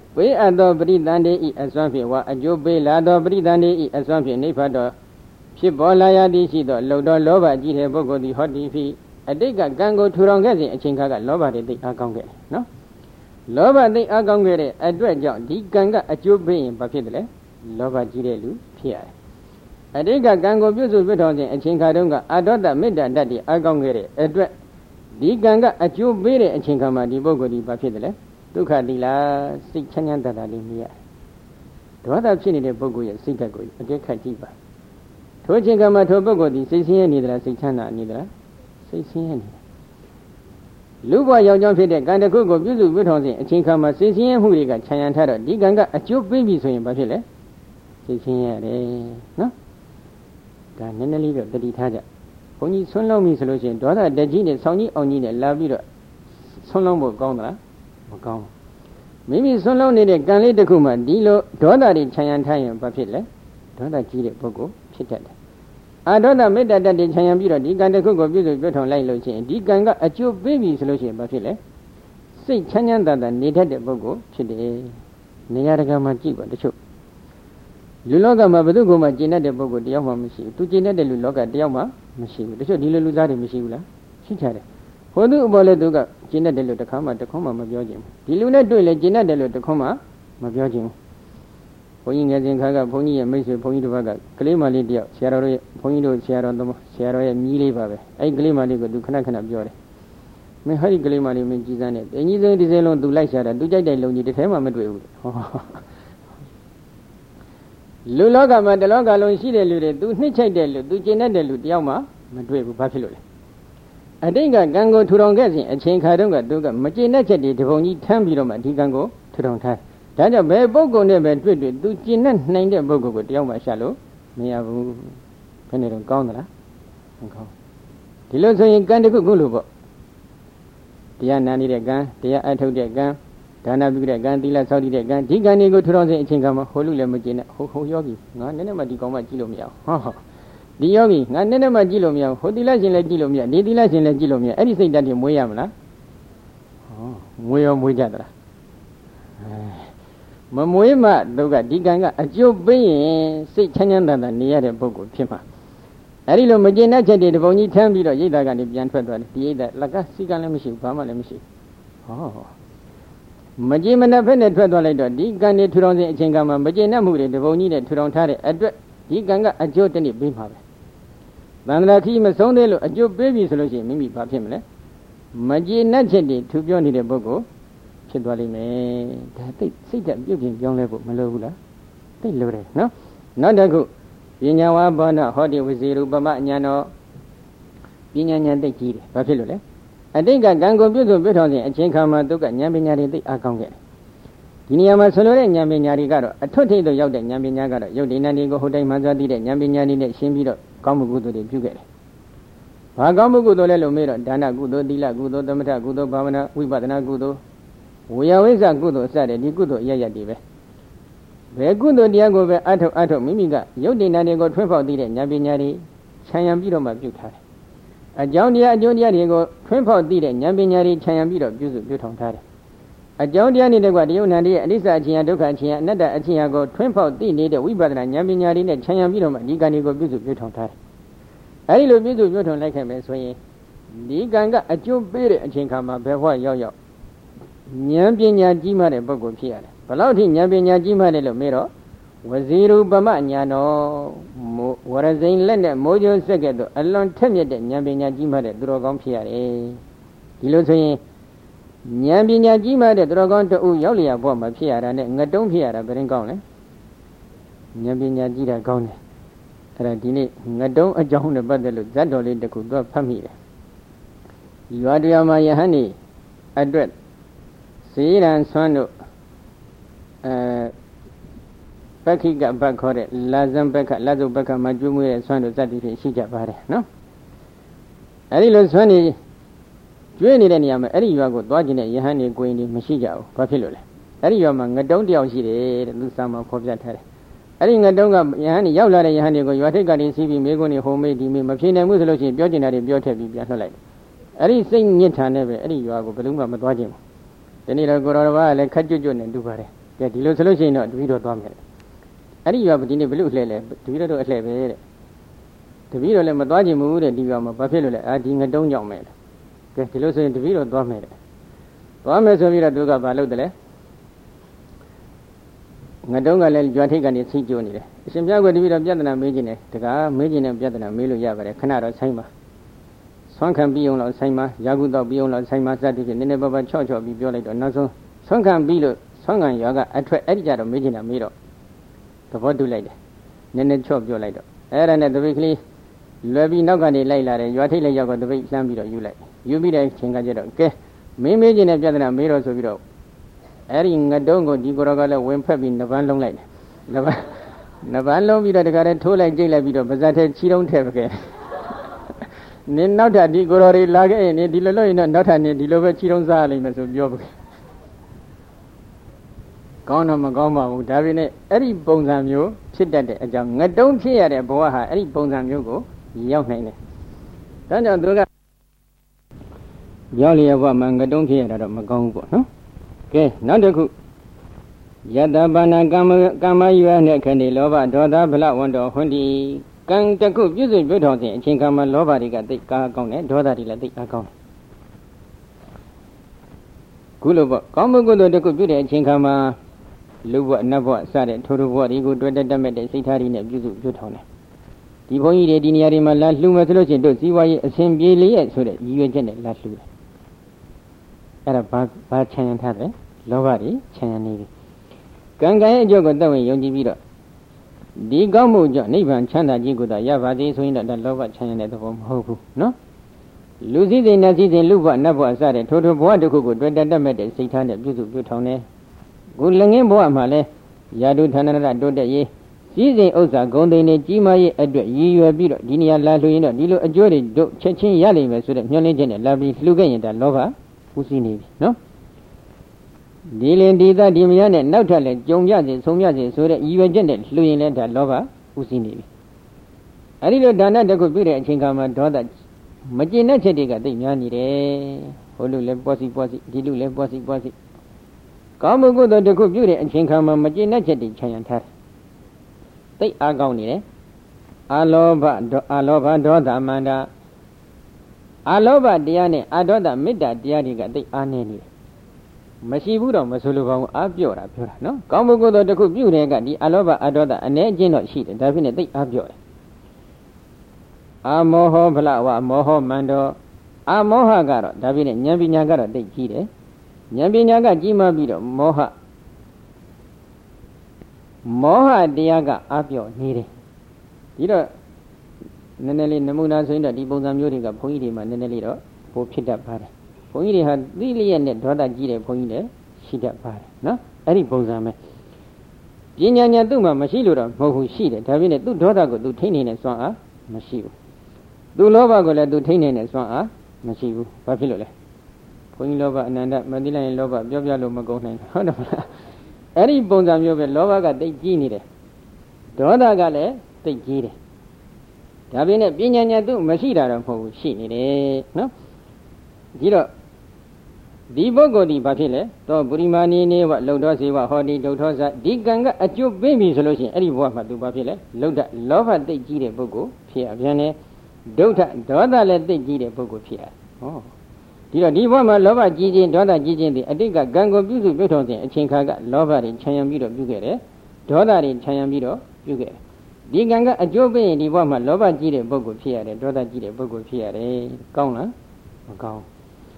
Speaker 1: ဝေအသောပရိသန္တိဤအစွမ်းဖြင့်ဝါအကျိုးပေးလာသောပရိသန္တိဤအစွမ်းဖြင့်နိဗ္ဗာန်တော်ဖြစ်ပေါ်လာရသည်ရှိသောလုံတော်လောဘကြီးတဲ့ပုဂ္ဂိုလ်သည်ဟောတိဖြစ်အတိတ်ကကံကိုထူထောင်ခဲ့စဉ်အချိန်ခါကလောဘတွေသိအားကောင်းခဲ့တယ်နော်လောဘသိအားကောင်းခဲ့တဲ့အတွက်ကြောင့်ဒီကံကအကျိုးပေးရင်ဘာဖြစ်တယ်လဲလောဘကြီးတဲ့လူဖြစ်ရတယ်အတိတ်ကကံကိုပြုစုပြထောင်စဉ်အချိန်ခါတုန်းကအဒေါသမေတ္တာတတ်တွေအားကောင်းခဲ့တဲ့အတွက်ဒီကံကအကျိုးပေးတဲ့အချိန်ခါမှာဒီပုဂ္ဂိုလ်ဒီဘာဖြစ်တယ်လဲဒုက္ခတိလားစိတ်ချမ်းချမ်းသာသာလေးမြင်ရတယ်ဒေါသဖြစ်နေတဲ့ပုဂ္ဂိုလ်ရဲ့စိတ်ဓာတ်ကိုအကဲခတ်ကြည့်ပါထိုအချိန်ခါမှာထိုပုဂ္ဂိုလ်ဒီစိတ်ဆင်းရဲနေသလားစိတ်ချမ်းသာနေသလားစိတ်ဆင်းရဲနေတယ်လူဘဝရောက်ကြောင်းဖြစ်တဲ့ကံတစ်ခုကိုပြုစုပြုထောင်စဉ်အချိန်ခါမှာစိတ်ဆင်းရဲမှုတွေကခြံရံထားတော့ဒီကံကအကျိုးပေးပြီဆိုရင်ဘာဖြစ်လဲစိတ်ဆင်းရဲရတယ်နော်ဒါနည်းနည်းလေးတော့တတိထားကြဘုန်းကြီးဆွန်းလုံးပြီဆိုလို့ရှိရင်ဒေါသတကြီးနဲ့ဆောင်းကြီးအောင်ကြီးနဲ့လာပြီးတော့ဆွန်းလုံးဖို့ကောင်းသလားမကောင်းဘူးမိမိဆွန်းလုံးနေတဲ့ကံလေးတစ်ခုမှဒီလိုဒေါသတွေခြံရံထားရင်ဘာဖြစ်လဲဒေါသကြီးတဲ့ပုဂ္ဂိုလ်ဖြစ်တတ်တယ်အာဒေါသမေတ္တာတတ်တွေခြံရံပြီးတော့ဒီကံတစ်ခုကိုပြုစုပြုထောင်လိုက်လို့ရှိရင်ဒီကံကအကျိုးပေးပြီဆိုလို့ရှိရင်ဘာဖြစ်လဲစိတ်ချမ်းချမ်းသာသာနေတတ်တဲ့ပုဂ္ဂိုလ်ဖြစ်တယ်နေရာတကာမှာကြည့်ပါတချို့လူလောကမှာဘယ်သူမှကျင့်တတ်တဲ့ပုဂ္ဂိုလ်တယောက်မှမရှိဘူးသူကျင့်တတ်တဲ့လူလောကတယောက်မှမရှိဘူးတချို့ဒီလိုလူသားတွေမရှိဘူးလားရှိကြတယ်ဟိုသူအပေါ်လည်းသူကကျင့်တတ်တယ်လို့တခါမှတခွန်းမှမပြောခြင်းဘူးဒီလူနဲ့တွေ့လဲကျင့်တတ်တယ်လို့တခွန်းမှမပြောခြင်းဘူးဘုန်းကြီးငယ်စဉ်ခါကဘုန်းကြီးရဲ့မိတ်ဆွေဘုန်းကြီးတစ်ပတ်ကကလေးမလေးတယောက်ဆရာတော်ရဲ့ဘုန်းကြီးတို့ဆရာတော်သမဆရာတော်ရဲ့မြီးလေးပါပဲအဲ့ဒီကလေးမလေးကသူခဏခဏပြောတယ်မင်းဟဲ့ဒီကလေးမလေးမင်းကြည်စမ်းတယ်အင်းကြီးစိမ်းဒီစိမ်းလုံးသူလိုက်ရှာတာသူကြိုက်တဲ့လုံကြီးတစ်ထဲမှမတွေ့ဘူးဟောလူလောကမှာတလောကလုံးရှိတဲ့လူတွေသူနှစ်ချိုက်တဲ့လူသူကျင့်တတ်တဲ့လူတယောက်မှမတွေ့ဘူးဘာဖြစ်လို့လဲအတိတ်ကကံကိုထူထောင်ခဲ့စဉ်အချိန်ခါတုန်းကသူကမကျင့်တတ်ချက်တွေတပုံကြီးထမ်းပြီးတော့မှဒီကံကိုထူထောင်ထားဒါကြောင့်ဘယ်ပုဂ္ဂိုလ်နဲ့ပဲတွေ့တွေ့သူကျင့်တတ်နိုင်တဲ့ပုဂ္ဂိုလ်ကိုတယောက်မှရှာလို့မရဘူးဘယ်နဲ့တော့ကောင်းသလားမကောင်းဒီလိုဆိုရင်ကံတစ်ခုခုလို့ပေါ့တရားနာနေတဲ့ကံတရားအထုတ်တဲ့ကံဒါနပြုတဲ့ကံသီလဆောက်တည်တဲ့ကံဒီကံတွေကိုထူထောင်စဉ်အချိန်ကမှဟိုလူလည်းမကျင်နဲ့ဟိုဟိုယောဂီငါနည်းနည်းမှဒီကောင်မှကြည့်လို့မရဘူးဟောဟောဒီယောဂီငါနည်းနည်းမှကြည့်လို့မရဘူးဟိုသီလရှင်လည်းကြည့်လို့မရဒီသီလရှင်လည်းကြည့်လို့မရအဲ့ဒီစိတ်ဓာတ်တွေမွေးရမလားဟောမွေးရောမွေးကြသလားမမွေးမှသူကဒီကံကအကျိုးပေးရင်စိတ်ချမ်းချမ်းသာသာနေရတဲ့ပုဂ္ဂိုလ်ဖြစ်မှာအဲ့ဒီလိုမကျင်တဲ့ချက်တွေတပုံကြီးထမ်းပြီးတော့ရိတ်တာကနေပြန်ထွက်သွားတယ်ဒီရိတ်တာလက်ကစီကံလည်းမရှိဘူးဘာမှလည်းမရှိဘူးဟောမကြည်မနဲ့ဖက်နဲ့ထွက်သွားလိုက်တော့ဒီကံတွေထူထောင်စဉ်အချိန်ကမှမကြည်နဲ့မှုတွေတပုံကြီးနဲ့ထူထောင်ထားတဲ့အတွက်ဒီကံကအကျိုးတနည်းပေးမှာပဲသန္တရာခီးမဆုံးသေးလို့အကျိုးပေးပြီဆိုလို့ရှိရင်မိမိဘာဖြစ်မလဲမကြည်နဲ့ချက်တွေထူပြောနေတဲ့ပုဂ္ဂိုလ်ဖြစ်သွားလိမ့်မယ်ဒါသိစိတ်ဓာတ်ပြုတ်ပြင်ပြောင်းလဲဖို့မလိုဘူးလားသိလိုတယ်နော်နောက်တစ်ခုပညာဝါဘောနဟောတိဝစီရူပမဉာဏ်တော်ပညာဉာဏ်သိကြီးတယ်ဘာဖြစ်လို့လဲအတိတ်ကကံကိုပြုစုပြုထောင်စဉ်အချိန်ခါမှာသူကဉာဏ်ပညာတွေသိအားကောင်းခဲ့တယ်ဒီနေရာမှာဆိုလိုတဲ့ဉာဏ်ပညာတွေကတော့အထွတ်ထိပ်သို့ရောက်တဲ့ဉာဏ်ပညာကတော့ယုတ်ဒီနန္ဒီကိုဟိုတိုင်းမှန်စွာသိတဲ့ဉာဏ်ပညာတွေနဲ့ရှင်းပြီးတော့ကောင်းမှုကုသိုလ်တွေပြုခဲ့တယ်ဘာကောင်းမှုကုသိုလ်လဲလို့မေးတော့ဒါနကုသိုလ်သီလကုသိုလ်သမထကုသိုလ်ဘာဝနာဝိပဿနာကုသိုလ်ဝေယဝိဇ္ဇကုသိုလ်စတဲ့ဒီကုသိုလ်အရရတွေပဲဘယ်ကုသိုလ်တရားကိုပဲအထောက်အထောက်မိမိကယုတ်ဒီနန္ဒီကိုထွန်းပေါက်သိတဲ့ဉာဏ်ပညာတွေခြံရံပြီးတော့မှပြုထားတယ်အကြောင်းတရားအကျိုးတရားတွေကိုထွန်းဖောက်သိတဲ့ဉာဏ်ပညာတွေခြံရံပြီးတော့ပြုစုပြုထောင်ထားတယ်အကြောင်းတရားနေတဲ့ကွာတယုတ်နန္ဒီရဲ့အနိစ္စအချင်းယဒုက္ခအချင်းယအနတ္တအချင်းယကိုထွန်းဖောက်သိနေတဲ့ဝိပဿနာဉာဏ်ပညာတွေနဲ့ခြံရံပြီးတော့မှဒီကံတွေကိုပြုစုပြုထောင်ထားတယ်အဲဒီလိုပြုစုပြုထောင်လိုက်ခဲ့မယ်ဆိုရင်ဒီကံကအကျိုးပေးတဲ့အချိန်ခါမှာဘယ်ဘဝရောက်ရောက်ဉာဏ်ပညာကြီးမှတဲ့ပုဂ္ဂိုလ်ဖြစ်ရတယ်ဘယ်လောက်ထိဉာဏ်ပညာကြီးမှတယ်လို့မေးတော့ဝစီရူပမဉာဏ်တော်ဝရဇိန်လက်နဲ့မိုးကြိုးဆက်ကဲ့သို့အလွန်ထက်မြက်တဲ့ဉာဏ်ပညာကြီးမှတဲ့သူတော်ကောင်းဖြစ်ရတယ်ဒီလိုဆိုရင်ဉာဏ်ပညာကြီးမှတဲ့သူတော်ကောင်းတူရောက်လျာဘဝမှာဖြစ်ရတာနဲ့ငတုံးဖြစ်ရတာဘယ်ရင်ကောင်းလဲဉာဏ်ပညာကြီးတာကောင်းတယ်အဲ့ဒါဒီနေ့ငတုံးအကြောင်းနဲ့ပတ်သက်လို့ဇတ်တော်လေးတစ်ခုတော့ဖတ်မိတယ်ရွာတရားမှာယဟန်နေအတွက်စေရန်ဆွမ်းတို့အဲပက္ခိကဘတ်ခေါ်တဲ့လာဇံဘက်ကလာဇုဘက်ကမှာကျွေးမွေးတဲ့ဆွမ်းတို့စသည်ဖြင့်ရှိကြပါတယ်နော်အဲဒီလိုဆွမ်းနေကျွေးနေတဲ့နေရာမှာအဲ့ဒီရွာကိုသွားကျင်တဲ့ယဟန်နေကိုရင်တွေမရှိကြဘူးဘာဖြစ်လို့လဲအဲ့ဒီရွာမှာငတုံးတယောက်ရှိတယ်တဲ့သူစာမှာဖော်ပြထားတယ်အဲ့ဒီငတုံးကယဟန်နေရောက်လာတဲ့ယဟန်တွေကိုရွာထိပ်ကနေစီးပြီးမိကုန်းနေဟိုမေးဒီမေးမဖြေနိုင်ဘူးဆိုလို့ရှိရင်ပြောကျင်တာတွေပြောထည့်ပြီးပြန်လှည့်လိုက်အဲ့ဒီစိတ်ညစ်ထန်နဲ့ပဲအဲ့ဒီရွာကိုဘယ်သူမှမသွားကျင်ဘူးဒီနေ့တော့ကိုတော်တော်ကလည်းခက်ကြွကြွနဲ့တူပါတယ်ကဲဒီလိုဆိုလို့ရှိရင်တော့တပည့်တော်သွားမယ်အဲ့ဒီရွာဒီနေ့ဘလို့လှဲ့လဲတပည့်တော်တို့အလှဲ့ပဲတဲ့တပည့်တော်လည်းမသွားချင်ဘူးတဲ့ဒီရွာမှာဘာဖြစ်လို့လဲအာဒီငတုံးကြောင့်မဲ့ကဲဒီလိုဆိုရင်တပည့်တော်သွားမယ်တဲ့သွားမယ်ဆိုပြီးတော့သူကဘာလုပ်တယ်လဲငတုံးကလည်းကြွားထိတ်ကနေဆိတ်ကြိုးနေတယ်အရှင်ဘုရားကတပည့်တော်ပြဿနာမေးခြင်းတယ်တကားမေးခြင်းနဲ့ပြဿနာမေးလို့ရပါတယ်ခဏတော့ဆိုင်ပါဆွမ်းခံပြီးအောင်လို့ဆိုင်မှာရာဟုတော့ပြီးအောင်လို့ဆိုင်မှာစသည်ဖြင့်နည်းနည်းပါးပါးချော့ချော့ပြီးပြောလိုက်တော့နောက်ဆုံးဆွမ်းခံပြီးလို့ဆွမ်းခံရွာကအထွက်အဲ့ဒီကြတော့မေးခြင်းတာမေးတော့သဘောတူလိုက်တယ်နည်းနည်းချော့ပြောလိုက်တော့အဲ့ဒါနဲ့တပည့်ကလေးလွယ်ပြီးနောက်ကနေလိုက်လာတယ်ရွာထိတ်လိုက်ရောက်တော့တပည့်လှမ်းပြီးတော့ယူလိုက်ယူပြီးတဲ့အချိန်ကကျတော့ကဲမင်းမေးခြင်းနဲ့ပြဿနာမေးတော့ဆိုပြီးတော့အဲ့ဒီငတုံးကိုဒီကိုရောကလည်းဝင်ဖက်ပြီးနှစ်ပန်းလုံးလိုက်တယ်နှစ်ပန်းနှစ်ပန်းလုံးပြီးတော့တခါတည်းထိုးလိုက်ကြိတ်လိုက်ပြီးတော့ပါဇက်ထဲချီတုံးထည့်ပခဲ့နင်းနောက်ထပ်ဒီကိုရောတွေလာခဲ့ရင်ဒီလိုလို့ရင်တော့နောက်ထပ်နေဒီလိုပဲချီတုံးစားလိမ့်မယ်ဆိုပြောပခဲ့ကောင်းတော့မကောင်းပါဘူးဒါပေမဲ့အဲ့ဒီပုံစံမျိုးဖြစ်တတ်တဲ့အကြောင်းငတုံးဖြစ်ရတဲ့ဘဝဟာအဲ့ဒီပုံစံမျိုးကိုရောက်နိုင်တယ်ဒါကြောင့်သူကရောက်လျက်ဘဝမှာငတုံးဖြစ်ရတာတော့မကောင်းဘူးပေါ့နော်ကဲနောက်တစ်ခုယတပါဏကမ္မကမ္မရွယ်နဲ့ခဏိလောဘဒေါသဗလဝန္တောဟွန်းဒီကံတစ်ခုပြည့်စုံပြည့်ထောင်စဉ်အချိန်ခါမှာလောဘတွေကသိကားကောင်းတယ်ဒေါသတွေလည်းသိအားကောင်းတယ်ခုလိုပေါ့ကောင်းမှုကုသိုလ်တစ်ခုပြုတဲ့အချိန်ခါမှာလူဘဝနတ်ဘဝစတဲ့ထိုးထိုးဘဝတွေကိုတွေ့တတ်တတ်မဲ့တဲ့စိတ်ထားတွေနဲ့ပြည့်စုံပြည့်ထောင်တယ်ဒီဘုန်းကြီးတွေဒီနေရာတွေမှာလာလှူမယ်ဆိုလို့ရှိရင်တို့ဇီဝရေးအစဉ်ပြေလျက်ဆိုတဲ့ရည်ရွယ်ချက်နဲ့လာလှူတယ်အဲ့ဒါဘာဘာချမ်းရထားတယ်လောဘတွေချမ်းရနေပြီကံကံရဲ့အကျိုးကိုသက်ဝင်ယုံကြည်ပြီးတော့ဒီကောင်းမှုကြောင့်နိဗ္ဗာန်ချမ်းသာခြင်းကိုသာရပါသေးဆိုရင်တော့ဒါလောဘချမ်းရတဲ့သဘောမဟုတ်ဘူးနော်လူစည်းစိမ်နတ်စည်းစိမ်လူဘဝနတ်ဘဝစတဲ့ထိုထိုဘဝတစ်ခုကိုတွေ့တတ်တတ်မဲ့တဲ့စိတ်ထားနဲ့ပြုစုပြုထောင်တယ်ခုလည်းငင်းဘဝမှာလဲယာတုဌာနရတိုးတက်ရေးစည်းစိမ်ဥစ္စာဂုံသိန်းတွေကြီးမားရေးအတွက်ရည်ရွယ်ပြီးတော့ဒီနေရာလာလှူရင်တော့ဒီလိုအကျိုးတွေတို့ချက်ချင်းရလိမ့်မယ်ဆိုတဲ့မျှော်လင့်ချက်နဲ့လာပြီးလှူခဲ့ရင်ဒါလောဘဦးစီးနေပြီနော်ဒီလင်ဒီသဒီမယနဲ့နောက်ထပ်လည်းကြုံပြစေဆုံးပြစေဆိုတဲ့ရည်ရွယ်ချက်နဲ့လှူရင်လည်းဒါလောဘဦးစီးနေပြီအဲဒီလိုဒါနတစ်ခုပြုတဲ့အချိန်ခါမှာဒေါသမကျေနပ်ချက်တွေကသိများနေတယ်ဟိုလူလည်းပွားစီပွားစီဒီလူလည်းပွားစီပွားစီကောင်းမှုကုသိုလ်တစ်ခုပြုတဲ့အချိန်ခါမှာမကျေနပ်ချက်တွေခြံရံထားတယ်သိအားကောင်းနေတယ်အာလောဘအာလောဘဒေါသမန္တာအာလောဘတရားနဲ့အာဒေါသမေတ္တာတရားတွေကသိအားနေနေတယ်မရှိဘူးတော့မဆိုလိုပါဘူးအားပြော့တာပြောတာနော်ကောင်းမှုကုသိုလ်တစ်ခုပြုတဲ့ကဒီအာလောဘအာဒေါသအ ਨੇ အကျဉ်းတော့ရှိတယ်ဒါဖြစ်နေသိအားပြော့တယ်အာမောဟဗလဝမောဟမန္တောအာမောဟကတော့ဒါဖြစ်နေဉာဏ်ပညာကတော့သိကြီးတယ်ဉာဏ်ပညာကကြီးမားပြီးတော့မောဟမောဟတရားကအားပြော့နေတယ်ဒီတော့နည်းနည်းလေးနမူနာဆိုရင်တော့ဒီပုံစံမျိုးတွေကဘုန်းကြီးတွေမှာနည်းနည်းလေးတော့ပိုဖြစ်တတ်ပါတယ်ဘုန်းကြီးတွေဟာသီလျက်နဲ့ဒေါသကြီးတဲ့ဘုန်းကြီးတွေရှိတတ်ပါတယ်နော်အဲ့ဒီပုံစံပဲပညာဉာဏ်သူ့မှာမရှိလို့တော့မဟုတ်ဘူးရှိတယ်ဒါပြင်သူ့ဒေါသကိုသူထိန်းနေတဲ့စွမ်းအားမရှိဘူးသူ့လောဘကိုလည်းသူထိန်းနေတဲ့စွမ်းအားမရှိဘူးဘာဖြစ်လို့လဲဘုန်းကြီးလောဘအနန္တမသိလိုက်ရင်လောဘပြောပြလို့မကုန်နိုင်ဟုတ်တယ်မလားအဲ့ဒီပုံစံမျိုးပဲလောဘကတိတ်ကြီးနေတယ်ဒေါသကလည်းတိတ်ကြီးတယ်ဒါပြင်ပညာဉာဏ်သူ့မရှိတာတော့မဟုတ်ဘူးရှိနေတယ်နော်ဒီတော့ဒီပုဂ္ဂိုလ်ဒီဘာဖြစ်လဲတော့ပုရိမာနီနေဝလုံတော်စေဝဟောတိဒုထောဇဒီကံကအကျိုးပေးပြီဆိုလို့ရှိရင်အဲ့ဒီဘဝမှာသူဘာဖြစ်လဲလုံတလောဘတိတ်ကြီးတဲ့ပုဂ္ဂိုလ်ဖြစ်ရပြန်တယ်ဒုထဒေါသလည်းတိတ်ကြီးတဲ့ပုဂ္ဂိုလ်ဖြစ်ရဟောဒီတော့ဒီဘဝမှာလောဘကြီးခြင်းဒေါသကြီးခြင်းဒီအတိတ်ကကံကိုပြုစုပြုထောင်ခြင်းအချိန်ခါကလောဘတွေခြံရံပြီးတော့ပြုခဲ့တယ်ဒေါသတွေခြံရံပြီးတော့ပြုခဲ့တယ်ဒီကံကအကျိုးပေးရင်ဒီဘဝမှာလောဘကြီးတဲ့ပုဂ္ဂိုလ်ဖြစ်ရတယ်ဒေါသကြီးတဲ့ပုဂ္ဂိုလ်ဖြစ်ရတယ်ကောင်းလားမကောင်း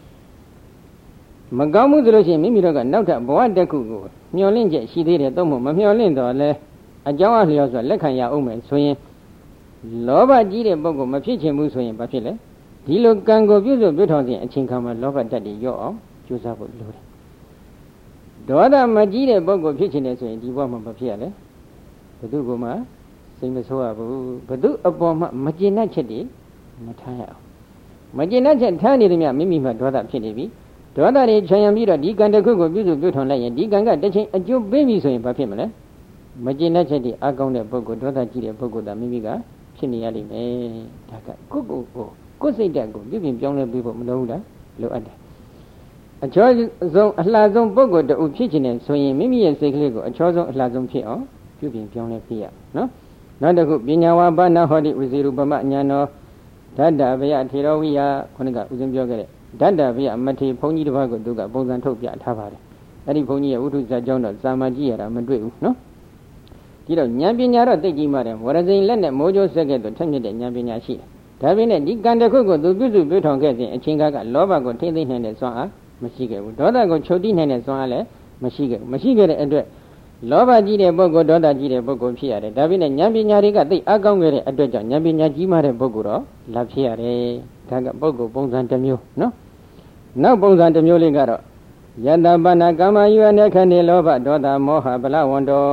Speaker 1: မကောင်းမှုဆိုလို့ရှိရင်မိမိတို့ကနောက်ထပ်ဘဝတစ်ခုကိုမျှော်လင့်ချက်ရှိသေးတယ်တော့မမျှော်လင့်တော့လဲအကြောင်းအလျော်ဆိုလက်ခံရအောင်မယ်ဆိုရင်လောဘကြီးတဲ့ပုဂ္ဂိုလ်မဖြစ်ချင်ဘူးဆိုရင်ဘာဖြစ်လဲဒီလိုကံကိုပြုစုပြုထောင်ခြင်းအချိန်ခါမှာလောဘတတ်တွေရော့အောင်ကြိုးစားဖို့လိုတယ်ဒေါသမကြီးတဲ့ပုဂ္ဂိုလ်ဖြစ်ချင်တယ်ဆိုရင်ဒီဘဝမှာမဖြစ်ရလဲဘု து ကမှစိတ်မဆိုးရဘူးဘု து အပေါ်မှာမကျေနပ်ချက်တွေမထားရအောင်မကျေနပ်ချက်ထားနေသမျှမိမိမှာဒေါသဖြစ်နေပြီဒေါသတွေခြံရံပြီးတော့ဒီကံတစ်ခုကိုပြုစုပြုထောင်လိုက်ရင်ဒီကံကတစ်ချိန်အကျိုးပေးပြီဆိုရင်ဘာဖြစ်မလဲမကျေနပ်ချက်တွေအကောင်းတဲ့ပုဂ္ဂိုလ်ဒေါသကြီးတဲ့ပုဂ္ဂိုလ်သာမိမိကဖြစ်နေရလိမ့်မယ်ဒါကကိုယ့်ကိုယ်ကိုကိုယ်စိတ်ဓာတ်ကိုပြုပြင်ပြောင်းလဲပြီးဖို့မလိုဘူးလားလိုအပ်တယ်အချောဆုံးအလှဆုံးပုဂ္ဂိုလ်တူဖြစ်ခြင်းနဲ့ဆိုရင်မိမိရဲ့စိတ်ကလေးကိုအချောဆုံးအလှဆုံးဖြစ်အောင်ပြုပြင်ပြောင်းလဲပြရနော်နောက်တစ်ခုပညာဝါဘာနာဟောတိဝစီရူပမညာနောဓတ္တဗယထေရဝိယခုနကဦးဇင်းပြောခဲ့တဲ့ဓတ္တဗယမထေဘုန်းကြီးတစ်ပါးကိုသူကပုံစံထုတ်ပြထားပါတယ်အဲ့ဒီဘုန်းကြီးရဲ့ဝိထုဇာကြောင့်တော့စာမကြည့်ရတာမတွေ့ဘူးနော်ဒီတော့ဉာဏ်ပညာတော့သိကြည့်မှတယ်ဝရဇိန်လက်နဲ့မိုးကြိုးဆက်ကဲ့သို့ထက်မြက်တဲ့ဉာဏ်ပညာရှိတယ်ဒါပေမဲ့ဒီကံတစ်ခုကိုသူပြုစုပြုထောင်ခဲ့ခြင်းအချိန်ကလောဘကိုထိမ့်သိမ့်နိုင်တဲ့စွမ်းအားမရှိခဲ့ဘူးဒေါသကိုချုပ်တီးနိုင်တဲ့စွမ်းအားလည်းမရှိခဲ့ဘူးမရှိခဲ့တဲ့အတွက်လောဘကြီးတဲ့ပုဂ္ဂိုလ်ဒေါသကြီးတဲ့ပုဂ္ဂိုလ်ဖြစ်ရတယ်ဒါပေမဲ့ဉာဏ်ပညာတွေကသိအားကောင်းခဲ့တဲ့အတွက်ကြောင့်ဉာဏ်ပညာကြီးမှတဲ့ပုဂ္ဂိုလ်တော့လာဖြစ်ရတယ်ဒါကပုဂ္ဂိုလ်ပုံစံတစ်မျိုးနော်နောက်ပုံစံတစ်မျိုးလေးကတော့ယတပနာကာမယုအနေခဏေလောဘဒေါသမောဟဗလဝန္တော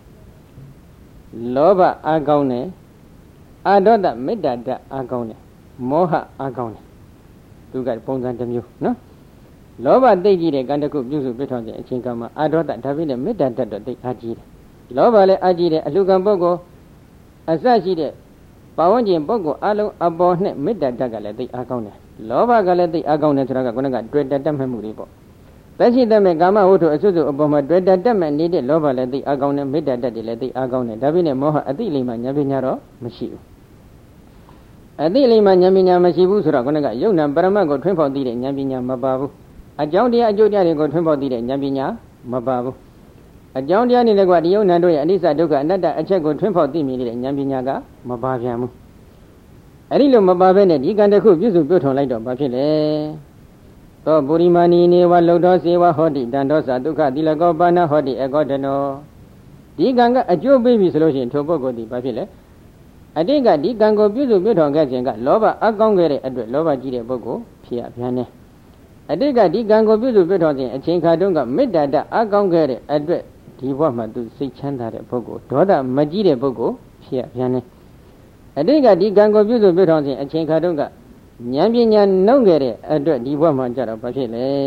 Speaker 1: လောဘအားကောင်းတယ်အာဒေါသမေတ္တာတအားကောင်းတယ်မောဟအားကောင်းတယ်သူကပုံစံတစ်မျိုးနော်လောဘသိကြည့်တဲ့ကံတစ်ခုပြုစုပြထောင်ခြင်းအချိန်ကမှအာဒေါသဒါဖြင့်မေတ္တာတတ်တော့သိအားကြီးတယ်လောဘလည်းအားကြီးတယ်အလှကံပုဂ္ဂိုလ်အစရှိတဲ့ပါဝန်းကျင်ပုဂ္ဂိုလ်အလုံးအပေါ်နဲ့မေတ္တာတတ်ကလည်းသိအားကောင်းတယ်လောဘကလည်းသိအားကောင်းတယ်ဆိုတာကခုနကတွေ့တတ်တတ်မှတ်မှုတွေပေါ့သက်ရှိတတ်မဲ့ကာမဝတ္ထုအစွတ်စွတ်အပေါ်မှာတွေ့တတ်တတ်မဲ့နေတဲ့လောဘလည်းသိအားကောင်းတယ်မေတ္တာတတ်တယ်လည်းသိအားကောင်းတယ်ဒါဖြင့်မောဟအသိလိမ္မာဉာဏ်ပညာတော့မရှိဘူးအသိလိမ္မာဉာဏ်ပညာမရှိဘူးဆိုတော့ခုနကယုံနာပရမတ်ကိုထွန်းဖောက်သိတဲ့ဉာဏ်ပညာမပါဘူးအကြောင်းတရားအကျိုးတရားတွေကိုထွန်းဖောက်သိတဲ့ဉာဏ်ပညာမပါဘူးအကြောင်းတရားနဲ့လည်းကဒီယုံနာတို့ရဲ့အနိစ္စဒုက္ခအနတ္တအချက်ကိုထွန်းဖောက်သိမြင်နေတဲ့ဉာဏ်ပညာကမပါပြန်ဘူးအဲ့ဒီလိုမပါဘဲနဲ့ဒီကံတစ်ခုပြုစုပြုထုံလိုက်တော့ဘာဖြစ်လဲသောပုရိမာနီနေဝလုံတော်စေဝဟောတိတန်တော်စာဒုက္ခတိလကောပါဏဟောတိအကောတနောဒီကံကအကျိုးပေးပြီဆိုလို့ရှိရင်ထိုပုဂ္ဂိုလ်ဒီဘာဖြစ်လဲအတိတ်ကဒီကံကိုပြုစုပြုထောင်ခဲ့ခြင်းကလောဘအကောင်းခဲ့တဲ့အတွက်လောဘကြီးတဲ့ပုဂ္ဂိုလ်ဖြစ်ရပြန်တယ်အတိတ်ကဒီကံကိုပြုစုပြုထောင်ခြင်းအချိန်ခါတုန်းကမေတ္တာတအကောင်းခဲ့တဲ့အတွက်ဒီဘဝမှာသူစိတ်ချမ်းသာတဲ့ပုဂ္ဂိုလ်ဒေါသမကြီးတဲ့ပုဂ္ဂိုလ်ဖြစ်ရပြန်တယ်အတိတ်ကဒီကံကိုပြုစုပြုထောင်ခြင်းအချိန်ခါတုန်းကဉာဏ်ပညာနှုတ်ခဲ့တဲ့အတွက်ဒီဘဝမှာကြတော့ဘာဖြစ်လဲ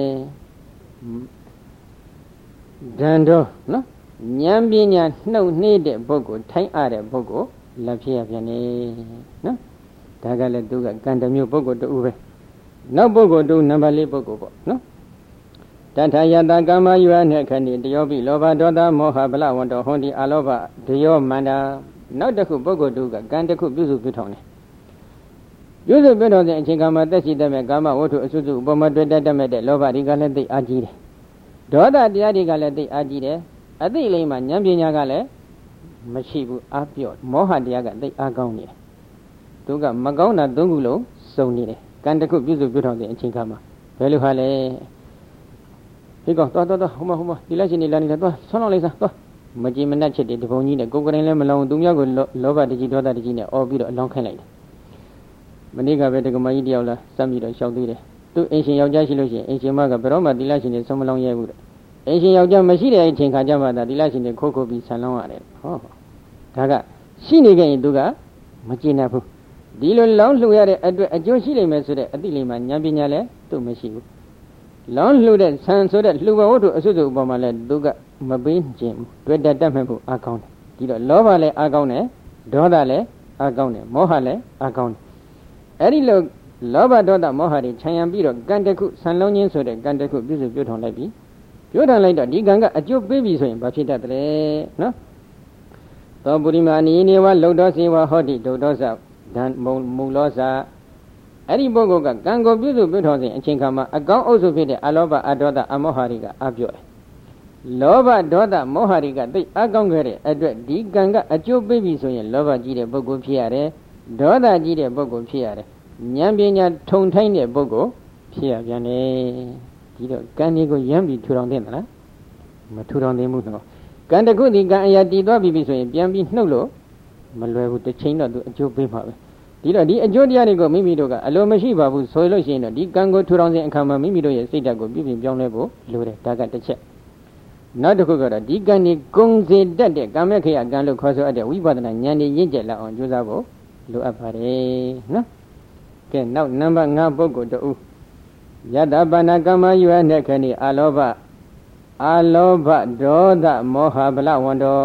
Speaker 1: ဒန္တောနော်ဉာဏ်ပညာနှုတ်နှေးတဲ့ပုဂ္ဂိုလ်ထိုင်းအားတဲ့ပုဂ္ဂိုလ်လက်ဖြစ်ရပြန်နေနော်ဒါကလည်းသူကကံတစ်မျိုးပုဂ္ဂိုလ်တူပဲနောက်ပုဂ္ဂိုလ်တူနံပါတ်လေးပုဂ္ဂိုလ်ပေါ့နော်တထာယတကာမယုအနှခဏိတယောပိလောဘဒေါသမောဟဗလဝန္တောဟွန်ဒီအလောဘဒယောမန္တာနောက်တစ်ခုပုဂ္ဂိုလ်တူကကံတစ်ခုပြုစုပြုထောင်တယ်ပြုစုပြုထောင်တဲ့အချိန်ကမှသက်ရှိတတ်မဲ့ကာမဝတ္ထုအစွတ်စွတ်ဥပမာတွေ့တတ်မဲ့တဲ့လောဘတွေကလည်းသိအားကြီးတယ်ဒေါသတရားတွေကလည်းသိအားကြီးတယ်အသိလိမ္မာဉာဏ်ပညာကလည်းမရှိဘူးအားပြော့မောဟတရားကသိအားကောင်းနေတယ်သူကမကောင်းတာသုံးခုလုံးစုံနေတယ်ကံတစ်ခုပြုစုပြုထောင်တဲ့အချိန်ကမှဘယ်လိုဟာလဲဒီကောင်တော်တော်တော်ဟိုမဟိုမဒီလက်ရှင်နေလာနေလားသွားဆွမ်းလောက်လိုက်စမ်းသွားမကြည်မနှက်ချစ်တဲ့ဒီဘုံကြီးနဲ့ကိုယ်ကရင်လည်းမလောင်သူများကိုလောဘတကြီးဒေါသတကြီးနဲ့အော်ပြီးတော့အလောင်းခိုင်းလိုက်တယ်မနေ့ကပဲဒကမကြီးတယောက်လာစမ်းပြီးတော့ရှောက်သေးတယ်သူအင်ရှင်ယောက်ျားရှိလို့ရှိရင်အင်ရှင်မကဘယ်တော့မှဒီလက်ရှင်နေဆုံးမလောင်ရဲဘူးတဲ့အင်ရှင်ယောက်ျားမရှိတဲ့အချိန်ခါကျမှသာဒီလက်ရှင်နေခိုးခိုးပြီးဆန်လောင်းရတယ်ဟောဒါကရှိနေခဲ့ရင်သူကမကျေနပ်ဘူးဒီလိုလောင်းလှူရတဲ့အတွက်အကျိုးရှိလိမ့်မယ်ဆိုတဲ့အသိလိမ္မာဉာဏ်ပညာလည်းသူ့မရှိဘူးလောင်းလှူတဲ့ဆန်ဆိုတဲ့လှူဘဝတ္ထုအစွတ်စွတ်ဥပမာလည်းသူကမပေးခြင်းတွေ့တတ်တတ်မှတ်ဖို့အားကောင်းတယ်ဒီတော့လောဘလည်းအားကောင်းတယ်ဒေါသလည်းအားကောင်းတယ်မောဟလည်းအားကောင်းတယ်အဲ့ဒီလိုလောဘဒေါသမောဟတွေခြံရံပြီးတော့ကံတစ်ခုဆန်လုံးချင်းဆိုတဲ့ကံတစ်ခုပြုစုပြုထောင်လိုက်ပြီပြုထောင်လိုက်တော့ဒီကံကအကျိုးပေးပြီဆိုရင်ဘာဖြစ်တတ်တယ်နော်သောပုရိမာနီနေဝလုံတော်စေဝဟောတိဒုဒောသဒံမုံမူလောသအဲ့ဒီပုဂ္ဂိုလ်ကကံကိုပြုစုပြုထောင်စဉ်အချိန်ခါမှာအကောင်းအုပ်စုဖြစ်တဲ့အလောဘအဒေါသအမောဟတွေကအပြော့တယ်လောဘဒေါသမောဟတွေကသိအကောင်းခဲ့တဲ့အတွက်ဒီကံကအကျိုးပေးပြီဆိုရင်လောဘကြီးတဲ့ပုဂ္ဂိုလ်ဖြစ်ရတယ်ဒေါသကြီးတဲ့ပုဂ္ဂိုလ်ဖြစ်ရတယ်ဉာဏ်ပညာထုံထိုင်းတဲ့ပုဂ္ဂိုလ်ဖြစ်ရပြန်တယ်ဒီတော့ကံတွေကိုရမ်းပြီးထူထောင်တဲ့မလားမထူထောင်သေးဘူးနော်ကံတစ်ခုဒီကံအရာတည်သွားပြီဆိုရင်ပြန်ပြီးနှုတ်လို့မလွယ်ဘူးတစ်ချိန်တော့သူအကျိုးပေးမှာပဲဒီတော့ဒီအကျိုးတရားတွေကိုမိမိတို့ကအလိုမရှိပါဘူးဆိုလို့ရှိရင်တော့ဒီကံကိုထူထောင်စဉ်အခါမှာမိမိတို့ရဲ့စိတ်ဓာတ်ကိုပြုပြင်ပြောင်းလဲဖို့လိုတယ်ဒါကတစ်ချက်နောက်တစ်ခုကတော့ဒီကံဒီကုံစေတတ်တဲ့ကာမခေယကံလို့ခေါ်ဆိုအပ်တဲ့ဝိပဿနာဉာဏ်နဲ့ရင့်ကျက်လာအောင်ကြိုးစားဖို့လိုအပ်ပါတယ်နော်ကဲနောက်နံပါတ်၅ပုဂ္ဂိုလ်တူယတပါဏကမ္မယုအနှခဏိအလောဘအလောဘဒေါသမောဟဗလဝန္တော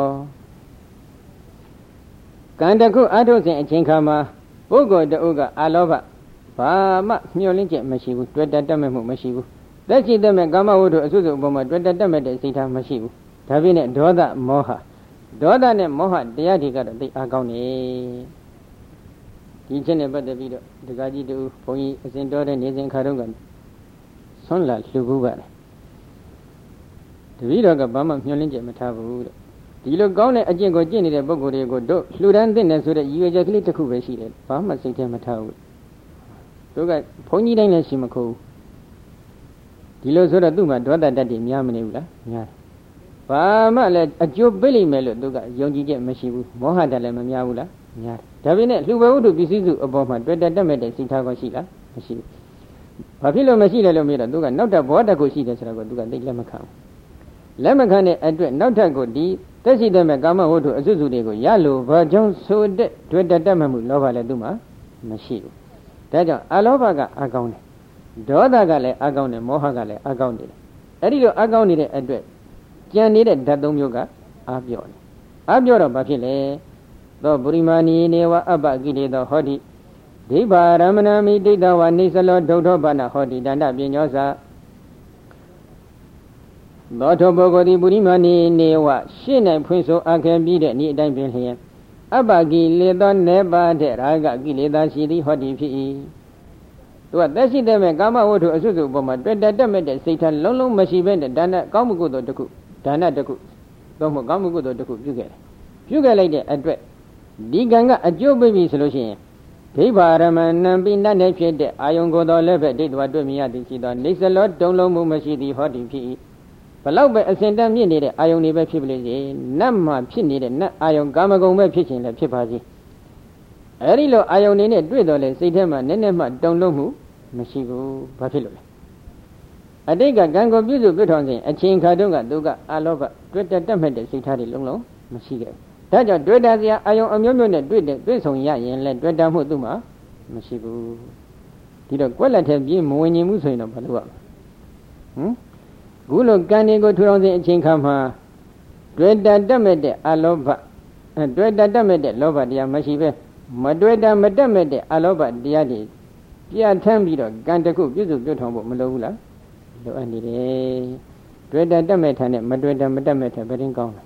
Speaker 1: ကံတစ်ခုအထုတ်စဉ်အချိန်ခါမှာပုဂ္ဂိုလ်တူကအလောဘဘာမှမျှော်လင့်ချက်မရှိဘူးတွေ့တတ်တတ်မှုမရှိဘူးသက်ရှိတတ်မဲ့ကာမဝတ္ထုအစွတ်စွတ်အပေါ်မှာတွေ့တတ်မဲ့တဲ့စိတ်ထားမရှိဘူးဒါပြည့်နဲ့ဒေါသမောဟဒေါသနဲ့မောဟတရားတွေကတော့သိအားကောင်းနေဒီချက်နဲ့ပတ်သက်ပြီးတော့ဒကာကြီးတူဘုန်းကြီးအစဉ်တော်တဲ့နေစဉ်ခါတော့ကဆွမ်းလာလှူဘူးပါတယ်တပည့်တော်ကဘာမှမျှော်လင့်ချက်မထားဘူးတဲ့ဒီလိုကောင်းတဲ့အကျင့်ကိုကျင့်နေတဲ့ပုဂ္ဂိုလ်တွေကိုတို့လှူဒန်းသင့်တယ်ဆိုတဲ့ရည်ရွယ်ချက်ကလေးတစ်ခုပဲရှိတယ်ဘာမှစိတ်ထဲမထားဘူးတို့ကဘုန်းကြီးတိုင်းလည်းရှိမခိုးဘူးဒီလိုဆိုတော့သူ့မှာဒေါသတတ်တယ်များမနေဘူးလားများတယ်ဘာမှလည်းအကျိုးပေးလိမ့်မယ်လို့သူကယုံကြည်ချက်မရှိဘူးမောဟတတ်လည်းမများဘူးလားများတယ်ဒါပေမဲ့လှူဘဝတ္ထုပစ္စည်းစုအပေါ်မှာတွေ့တတ်မဲ့တဲ့စိတ်ထားကောရှိလားမရှိဘူးဘာဖြစ်လို့မရှိလဲလို့မေးတော့သူကနောက်ထပ်ဘောဓကိုရှိတယ်ဆိုတော့သူကသိလက်မခံဘူးလက်မခံတဲ့အတွက်နောက်ထပ်ကိုဒီသက်ရှိတဲ့မဲ့ကာမဝတ္ထုအစွတ်စုတွေကိုရလို့ဘာကြောင့်ဆိုတဲ့တွေ့တတ်မှမှုလောဘလည်းသူ့မှာမရှိဘူးဒါကြောင့်အလောဘကအကောင်းတယ်ဒေါသကလည်းအကောင်းတယ်မောဟကလည်းအကောင်းတယ်အဲ့ဒီလိုအကောင်းနေတဲ့အတွက်ကြံနေတဲ့ဓာတ်သုံးမျိုးကအာပြော့တယ်အာပြော့တော့ဘာဖြစ်လဲသောပုရိမာနီနေဝအပ္ပကိလေသောဟောတိဒိဗ္ဗာရမဏမိဒိဋ္ဌဝနိစ္စလောဒုဋ္ဌဘာနာဟောတိတဏ္ဍပညောစာသောထောပုဂ္ဂိုလ်သည်ပုရိမာနီနေဝရှင်းနိုင်ဖွင့်ဆိုအခဲပြီးတဲ့ဤအတိုင်းပင်လျင်အပ္ပကိလေသောနေပါတဲ့ရာဂကိလေသာရှိသည်ဟောတိဖြစ်၏သူကသက်ရှိတဲ့မဲ့ကာမဝတ္ထုအစွတ်စွတ်ပေါ်မှာတွေ့တတ်မဲ့တဲ့စိတ်ထားလုံးလုံးမရှိဘဲနဲ့ဒါနကောင်းမှုကုသိုလ်တစ်ခုဒါနတစ်ခုသို့မဟုတ်ကောင်းမှုကုသိုလ်တစ်ခုပြုခဲ့တယ်ပြုခဲ့လိုက်တဲ့အတွက်ဒီကံကအကျိုးပေးပြီဆိုလို့ရှိရင်ဒိဗ္ဗာရမဏံပိဏတ်နဲ့ဖြစ်တဲ့အာယုံကိုယ်တော်လည်းပဲဒိဋ္ဌဝတွေ့မြင်ရသည်ရှိသောနေစလောတုံလုံးမှုမရှိသည်ဟောတိဖြစ်၏ဘလောက်ပဲအစဉ်တန်းမြင့်နေတဲ့အာယုံတွေပဲဖြစ်ပါလေစေနတ်မှဖြစ်နေတဲ့နတ်အာယုံကာမဂုဏ်ပဲဖြစ်ခြင်းလည်းဖြစ်ပါစေအဲဒီလိုအာယုန်နေနဲ့တွေ့တော်လဲစိတ်ထဲမှာနည်းနည်းမှတုံလုံးမှုမရှိဘူးဘာဖြစ်လို့လဲအတိတ်ကကံကိုပြုစုပြုထောင်ခြင်းအချိန်ခါတုန်းကသူကအလောဘတွေ့တတ်တတ်မဲ့တဲ့စိတ်ထားတွေလုံးလုံးမရှိခဲ့ဘူးဒါကြောင့်တွေ့တာစရာအာယုန်အမျိုးမျိုးနဲ့တွေ့တဲ့တွေ့ဆုံရရင်လည်းတွေ့တာမှုသူ့မှာမရှိဘူးဒီတော့ကွက်လက်ထဲပြင်းမဝင်ရင်ဘူးဆိုရင်တော့ဘာလို့ရမလဲဟမ်ခုလိုကံတွေကိုထူထောင်ခြင်းအချိန်ခါမှာတွေ့တတ်တတ်မဲ့တဲ့အလောဘတွေ့တတ်တတ်မဲ့တဲ့လောဘတရားမရှိပဲမတွေ့တာမတတ်မဲ့တဲ့အလောဘတရားတွေပြဋ္ဌာန်းပြီးတော့ကံတစ်ခုပြုစုပြုထောင်ဖို့မလိုဘူးလားလိုအပ်နေတယ်တွေ့တာတတ်မဲ့ထန်နဲ့မတွေ့တာမတတ်မဲ့ထန်ဘယ်ရင်ကောင်းလဲ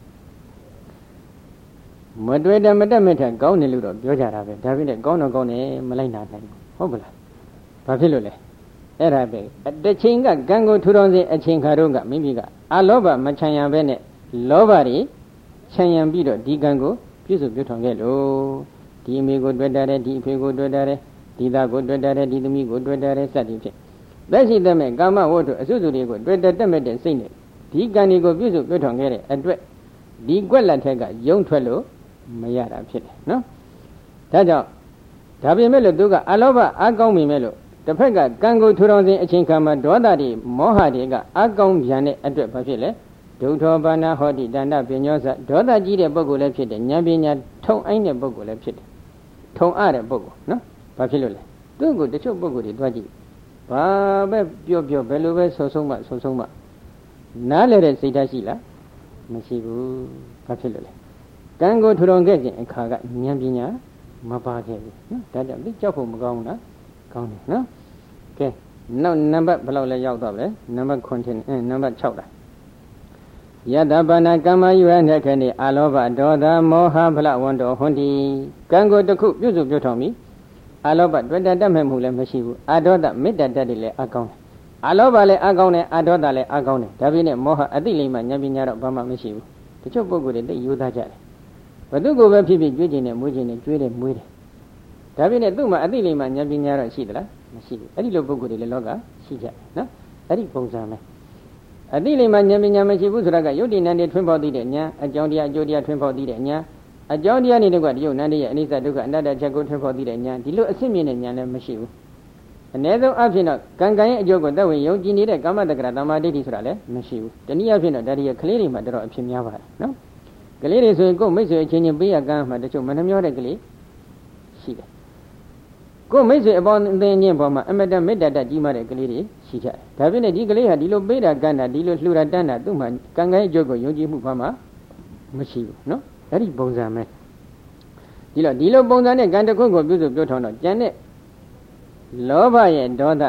Speaker 1: မတွေ့တာမတတ်မဲ့ထန်ကောင်းတယ်လို့တော့ပြောကြတာပဲဒါဖြစ်နေကောင်းတော့ကောင်းတယ်မလိုက်နာနိုင်ဘူးဟုတ်ပလားဘာဖြစ်လို့လဲအဲ့ဒါပဲတစ်ချိန်ကကံကိုထူထောင်စဉ်အချိန်ခါတော့ကမိမိကအလောဘမချမ်းရဘဲနဲ့လောဘတွေချမ်းရပြီးတော့ဒီကံကိုပြုစုပြုထောင်ခဲ့လို့ဒီအမေကိုတွေ့တာတယ်ဒီအဖေကိုတွေ့တာတယ်ဒီသားကိုတွေ့တာတယ်ဒီသမီးကိုတွေ့တာတယ်စသည်ဖြင့်သက်ရှိတဲ့မဲ့ကာမဝတ္ထုအစွတ်စွတ်တွေကိုတွေ့တတ်မဲ့တဲ့စိတ်နဲ့ဒီကံတွေကိုပြုစုပြုထောင်ခဲ့တဲ့အတွက်ဒီကွက်လက်ထက်ကယုံထွက်လို့မရတာဖြစ်တယ်နော်ဒါကြောင့်ဒါပေမဲ့လို့သူကအလောဘအကောင်းပြီမဲ့လို့တစ်ဖက်ကကံကိုထူထောင်စဉ်အချိန်ခါမှာဒေါသတွေမောဟတွေကအကောင်းပြန်တဲ့အတွက်ဘာဖြစ်လဲဒုထောဘာနာဟောတိတဏ္ဍပညောစဒေါသကြီးတဲ့ပုဂ္ဂိုလ်လည်းဖြစ်တယ်ဉာဏ်ပညာထုံအိုင်းတဲ့ပုဂ္ဂိုလ်လည်းဖြစ်တယ်ထုံအတဲ့ပုဂ္ဂိုလ်နော်ဘာဖြစ်လို့လဲသူ့ကိုတချို့ပုဂ္ဂိုလ်တွေတွားကြည့်ဘာပဲပြောပြောဘယ်လိုပဲဆုံဆုံးမဆုံဆုံးမနားလေတဲ့စိတ်ဓာတ်ရှိလားမရှိဘူးဘာဖြစ်လို့လဲကံကိုထူထောင်ခဲ့ခြင်းအခါကဉာဏ်ပညာမပါခဲ့ဘူးနော်ဒါကြောင့်ဒီကြောက်ဖို့မကောင်းဘူးနော်ကောင်းတယ်နော်ကဲနောက်နံပါတ်ဘယ်လောက်လဲရောက်တော့လဲနံပါတ်ခုနှစ်အဲနံပါတ်၆လားယတပနာကမ္မယုရနဲ့ခဏိအလောဘဒေါသမောဟဖလဝန္တောဟွန်တိကံကိုတစ်ခုပြုစုပြုထောင်ပြီအလောဘတွေ့တတ်မဲ့မှုလည်းမရှိဘူးအဒေါသမေတ္တာတတ်တယ်လည်းအကောင်းတယ်အလောဘလည်းအကောင်းတယ်အဒေါသလည်းအကောင်းတယ်ဒါပြည့်နဲ့မောဟအတိလိမ္မာဉာဏ်ပညာတော့ဘာမှမရှိဘူးတချို့ပုဂ္ဂိုလ်တွေသိယူသားကြတယ်ဘသူကိုပဲဖြစ်ဖြစ်ကြွေးခြင်းနဲ့မွေးခြင်းနဲ့ကြွေးတယ်မွေးတယ်ဒါပြည့်နဲ့သူ့မှာအတိလိမ္မာဉာဏ်ပညာတော့ရှိသလားမရှိဘူးအဲ့ဒီလိုပုဂ္ဂိုလ်တွေလည်းလောကရှိကြတယ်နော်အဲ့ဒီပုံစံပဲအတိလိမ္မာဉာဏ်ပညာမရှိဘူးဆိုတာကယုတ်တိနန္တေထွန်းပေါက်သိတဲ့ဉာဏ်အကြောင်းတရားအကျိုးတရားထွန်းပေါက်သိတဲ့ဉာဏ်အကြောင်းတရားနေတော့ကတယုတ်နန္တေရဲ့အနိစ္စဒုက္ခအနတ္တချက်ကိုထွန်းပေါက်သိတဲ့ဉာဏ်ဒီလိုအစစ်မြင့်တဲ့ဉာဏ်လည်းမရှိဘူးအ ਨੇ ဆုံးအဖြစ်တော့ကံကံရဲ့အကျိုးကိုသက်ဝင်ယုံကြည်နေတဲ့ကာမတက္ကရာတမ္မာဒိဋ္ဌိဆိုတာလည်းမရှိဘူးတနည်းအားဖြင့်တော့ဒါဒီကလေးတွေမှာတော်တော်အဖြစ်များပါတယ်နော်ကလေးတွေဆိုရင်ကိုယ်မိတ်ဆွေအချင်းချင်းပေးရကမ်းမှာတချို့မနှမျောတဲ့ကလေးရှိတယ်ကိုယ်မိတ်ဆွေအပေါင်းအသင်းချင်းပေါ်မှာအမတမေတ္တာတကြီးမားတဲ့ကလေးတွေရှိကြတယ်ဒါဖြင့်ဒီကလေးဟာဒီလိုပေးတာကမ်းတာဒီလိုလှူတာတန်းတာသူ့မှာကံကံရဲ့အကျိုးကိုယုံကြည်မှုဘာမှမရှိဘူးနော်အဲ့ဒီပုံစံပဲဒီလိုဒီလိုပုံစံနဲ့ကံတစ်ခုကိုပြုစုပြောထောင်တော့ကျန်တဲ့လောဘရဲ့ဒေါသရဲ့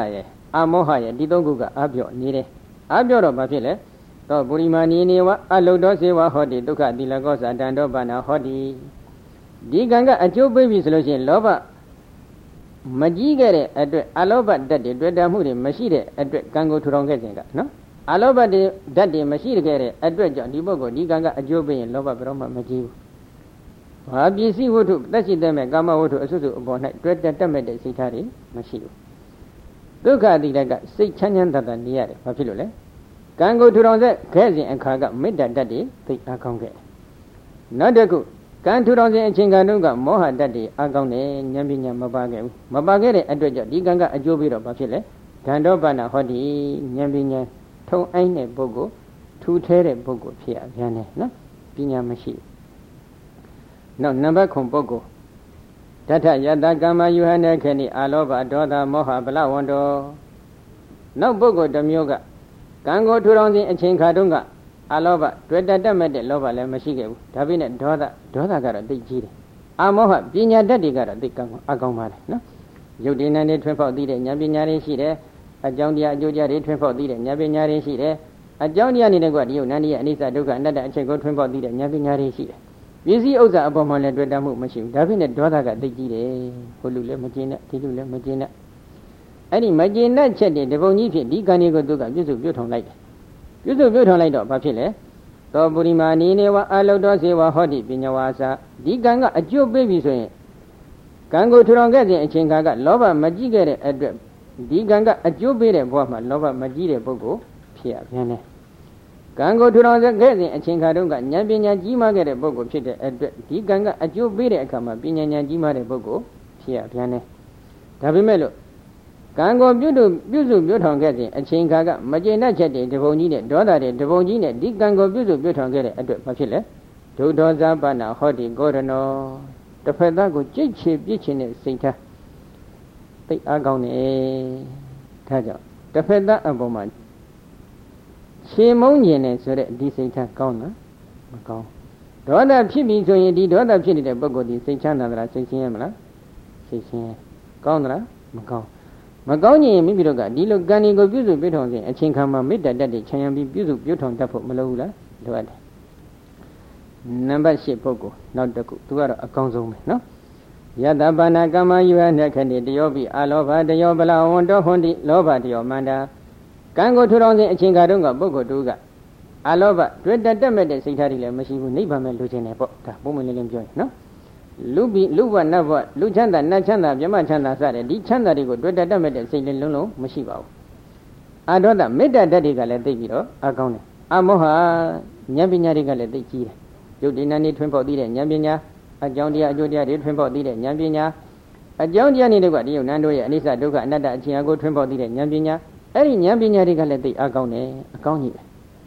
Speaker 1: အာမောဟရဲ့ဒီသုံးခုကအပြော့နေတယ်အပြော့တော့ဘာဖြစ်လဲသောပုရိမာနီနေဝအလုတော်စေဝဟောတိဒုက္ခတိလကောသတံတောပါဏဟောတိဒီကံကအကျိုးပေးပြီဆိုလို့ရှိရင်လောဘမကြီးခဲ့တဲ့အတွက်အလောဘဓာတ်တွေတွေ့တာမှုတွေမရှိတဲ့အတွက်ကံကိုထူထောင်ခဲ့ခြင်းကနော်အလောဘတွေဓာတ်တွေမရှိခဲ့တဲ့အတွက်ကြောင့်ဒီပုဂ္ဂိုလ်ဒီကံကအကျိုးပေးရင်လောဘဘယ်တော့မှမကြီးဘူး။ဘာပစ္စည်းဝတ္ထုသက်ရှိတဲ့မဲ့ကာမဝတ္ထုအစွတ်စွတ်အပေါ်၌တွေ့တတ်မဲ့တဲ့စိတ်ထားတွေမရှိဘူး။ဒုက္ခအတိတ်ကစိတ်ချမ်းချမ်းသာသာနေရတယ်ဘာဖြစ်လို့လဲ။ကံကိုထူထောင်တဲ့ခဲ့စဉ်အခါကမေတ္တာဓာတ်တွေသိအားကောင်းခဲ့။နောက်တစ်ခုကံထူထောင်ခြင်းအချိန်ကတုန်းကမောဟဓာတ်တွေအားကောင်းတယ်ဉာဏ်ပညာမပါခဲ့ဘူးမပါခဲ့တဲ့အတွက်ကြောင့်ဒီကံကအကျိုးပြီးတော့ဘာဖြစ်လဲဓာန်တော်ပါဏဟောတိဉာဏ်ပညာထုံအိုင်းတဲ့ပုဂ္ဂိုလ်ထူထဲတဲ့ပုဂ္ဂိုလ်ဖြစ်ရပြန်တယ်နော်ပညာမရှိနောက်နံပါတ်ခုပုဂ္ဂိုလ်ဓာထယတကမ္မယုဟနေခေနိအာလောဘဒေါသမောဟဗလဝန္တောနောက်ပုဂ္ဂိုလ်တစ်မျိုးကကံကိုထူထောင်ခြင်းအချိန်ခါတုန်းကအလောဘတွေ့တတ်တတ်မဲ့တဲ့လောဘလည်းမရှိခဲ့ဘူးဒါပေမဲ့ဒေါသဒေါသကတော့သိကြီးတယ်အာမောဟပညာတတ်တွေကတော့သိကောင်းအကောင်းပါတယ်နော်ယုတ်ဒီနံတွေထွန်းဖောက်သိတဲ့ဉာဏ်ပညာတွေရှိတယ်အကြောင်းတရားအကျိုးတရားတွေထွန်းဖောက်သိတဲ့ဉာဏ်ပညာတွေရှိတယ်အကြောင်းတရားနေတဲ့ကွာဒီယုတ်နံတွေရဲ့အနိစ္စဒုက္ခအနတ္တအချက်ကိုထွန်းဖောက်သိတဲ့ဉာဏ်ပညာတွေရှိတယ်ပစ္စည်းဥစ္စာအပေါ်မှာလည်းတွေ့တတ်မှုမရှိဘူးဒါပေမဲ့ဒေါသကသိကြီးတယ်ဟိုလူလည်းမကျင်နဲ့ဒီလူလည်းမကျင်နဲ့အဲ့ဒီမကျင်တဲ့ချက်တွေတပုံကြီးဖြစ်ဒီကံတွေကိုသူကပြည့်စုံပြုထောင်လိုက်တယ်ပြုစုပြုထောင်လိုက်တော့ဘာဖြစ်လဲသောပုရိမာနီနေဝအလုတော်စေဝဟောတိပညာဝါစာဒီကံကအကျိုးပေးပြီဆိုရင်ကံကိုထူထောင်ခဲ့ခြင်းအချိန်ခါကလောဘမကြီးခဲ့တဲ့အတွက်ဒီကံကအကျိုးပေးတဲ့ဘဝမှာလောဘမကြီးတဲ့ပုဂ္ဂိုလ်ဖြစ်ရပြန်တယ်ကံကိုထူထောင်ခဲ့ခြင်းအချိန်ခါတုန်းကဉာဏ်ပညာကြီးမားခဲ့တဲ့ပုဂ္ဂိုလ်ဖြစ်တဲ့အတွက်ဒီကံကအကျိုးပေးတဲ့အခါမှာပညာဉာဏ်ကြီးမားတဲ့ပုဂ္ဂိုလ်ဖြစ်ရပြန်တယ်ဒါပေမဲ့လို့ကံကိုပြုစုပြုစုပြုထောင်ခဲ့ခြင်းအချိန်ခါကမကျေနပ်ချက်တွေတပုံကြီးနဲ့ဒေါသတွေတပုံကြီးနဲ့ဒီကံကိုပြုစုပြုထောင်ခဲ့တဲ့အတွက်ဘာဖြစ်လဲဒုဒောဇာပနာဟောတိကောရနောတစ်ဖက်သားကိုကြိတ်ချေပြစ်ချင်တဲ့စိတ်ထားသိအားကောင်းနေဒါကြောင့်တစ်ဖက်သားအပေါ်မှာခြေမုံညင်နေဆိုတဲ့ဒီစိတ်ထားကောင်းလားမကောင်းဒေါသဖြစ်ပြီဆိုရင်ဒီဒေါသဖြစ်နေတဲ့ပုဂ္ဂိုလ်ဒီစိတ်ချမ်းသာသလားစိတ်ဆင်းရဲမလားစိတ်ဆင်းရဲကောင်းသလားမကောင်းမကောင်းရင်မိမိတို့ကဒီလိုကံတွေကိုပြုစုပြုထောင်ခြင်းအချိန်ခါမှာမေတ္တာတတ်တဲ့ခြံရံပြီးပြုစုပြုထောင်တတ်ဖို့မလိုဘူးလားလိုအပ်တယ်နံပါတ်၈ပုဂ္ဂိုလ်နောက်တစ်ခုသူကတော့အကောင်းဆုံးပဲနော်ယတပါဏကမ္မယုဟနခဏိတယောပိအလောဘတယောဗလဝန္တောဟွန်တိလောဘတယောမန္တာကံကိုထူထောင်ခြင်းအချိန်ခါတုန်းကပုဂ္ဂိုလ်တူကအလောဘတွေ့တတ်တတ်မဲ့တဲ့စိတ်ထားတွေလည်းမရှိဘူးနိဗ္ဗာန်ပဲလိုချင်တယ်ပေါ့ဒါပုံမှန်လေးလေးပြောရင်နော်လူပြီးလူဘဝနတ်ဘဝလူချမ်းသာနတ်ချမ်းသာမြမချမ်းသာစတဲ့ဒီချမ်းသာတွေကိုတွေ့တတ်တတ်မဲ့တဲ့စိတ်လေးလုံးလုံးမရှိပါဘူးအာဒေါသမေတ္တာဓာတ်တွေကလည်းသိပြီးတော့အကောင်းတယ်အမောဟဉာဏ်ပညာတွေကလည်းသိကြီးတယ်ယုတ်ဒီနံနေထွန်းပေါက်သိတဲ့ဉာဏ်ပညာအကြောင်းတရားအကျိုးတရားတွေထွန်းပေါက်သိတဲ့ဉာဏ်ပညာအကြောင်းတရားနေတွေကဒီယုတ်နံတို့ရဲ့အနိစ္စဒုက္ခအနတ္တအချင်းအကိုထွန်းပေါက်သိတဲ့ဉာဏ်ပညာအဲ့ဒီဉာဏ်ပညာတွေကလည်းသိအကောင်းတယ်အကောင်းကြီးပဲ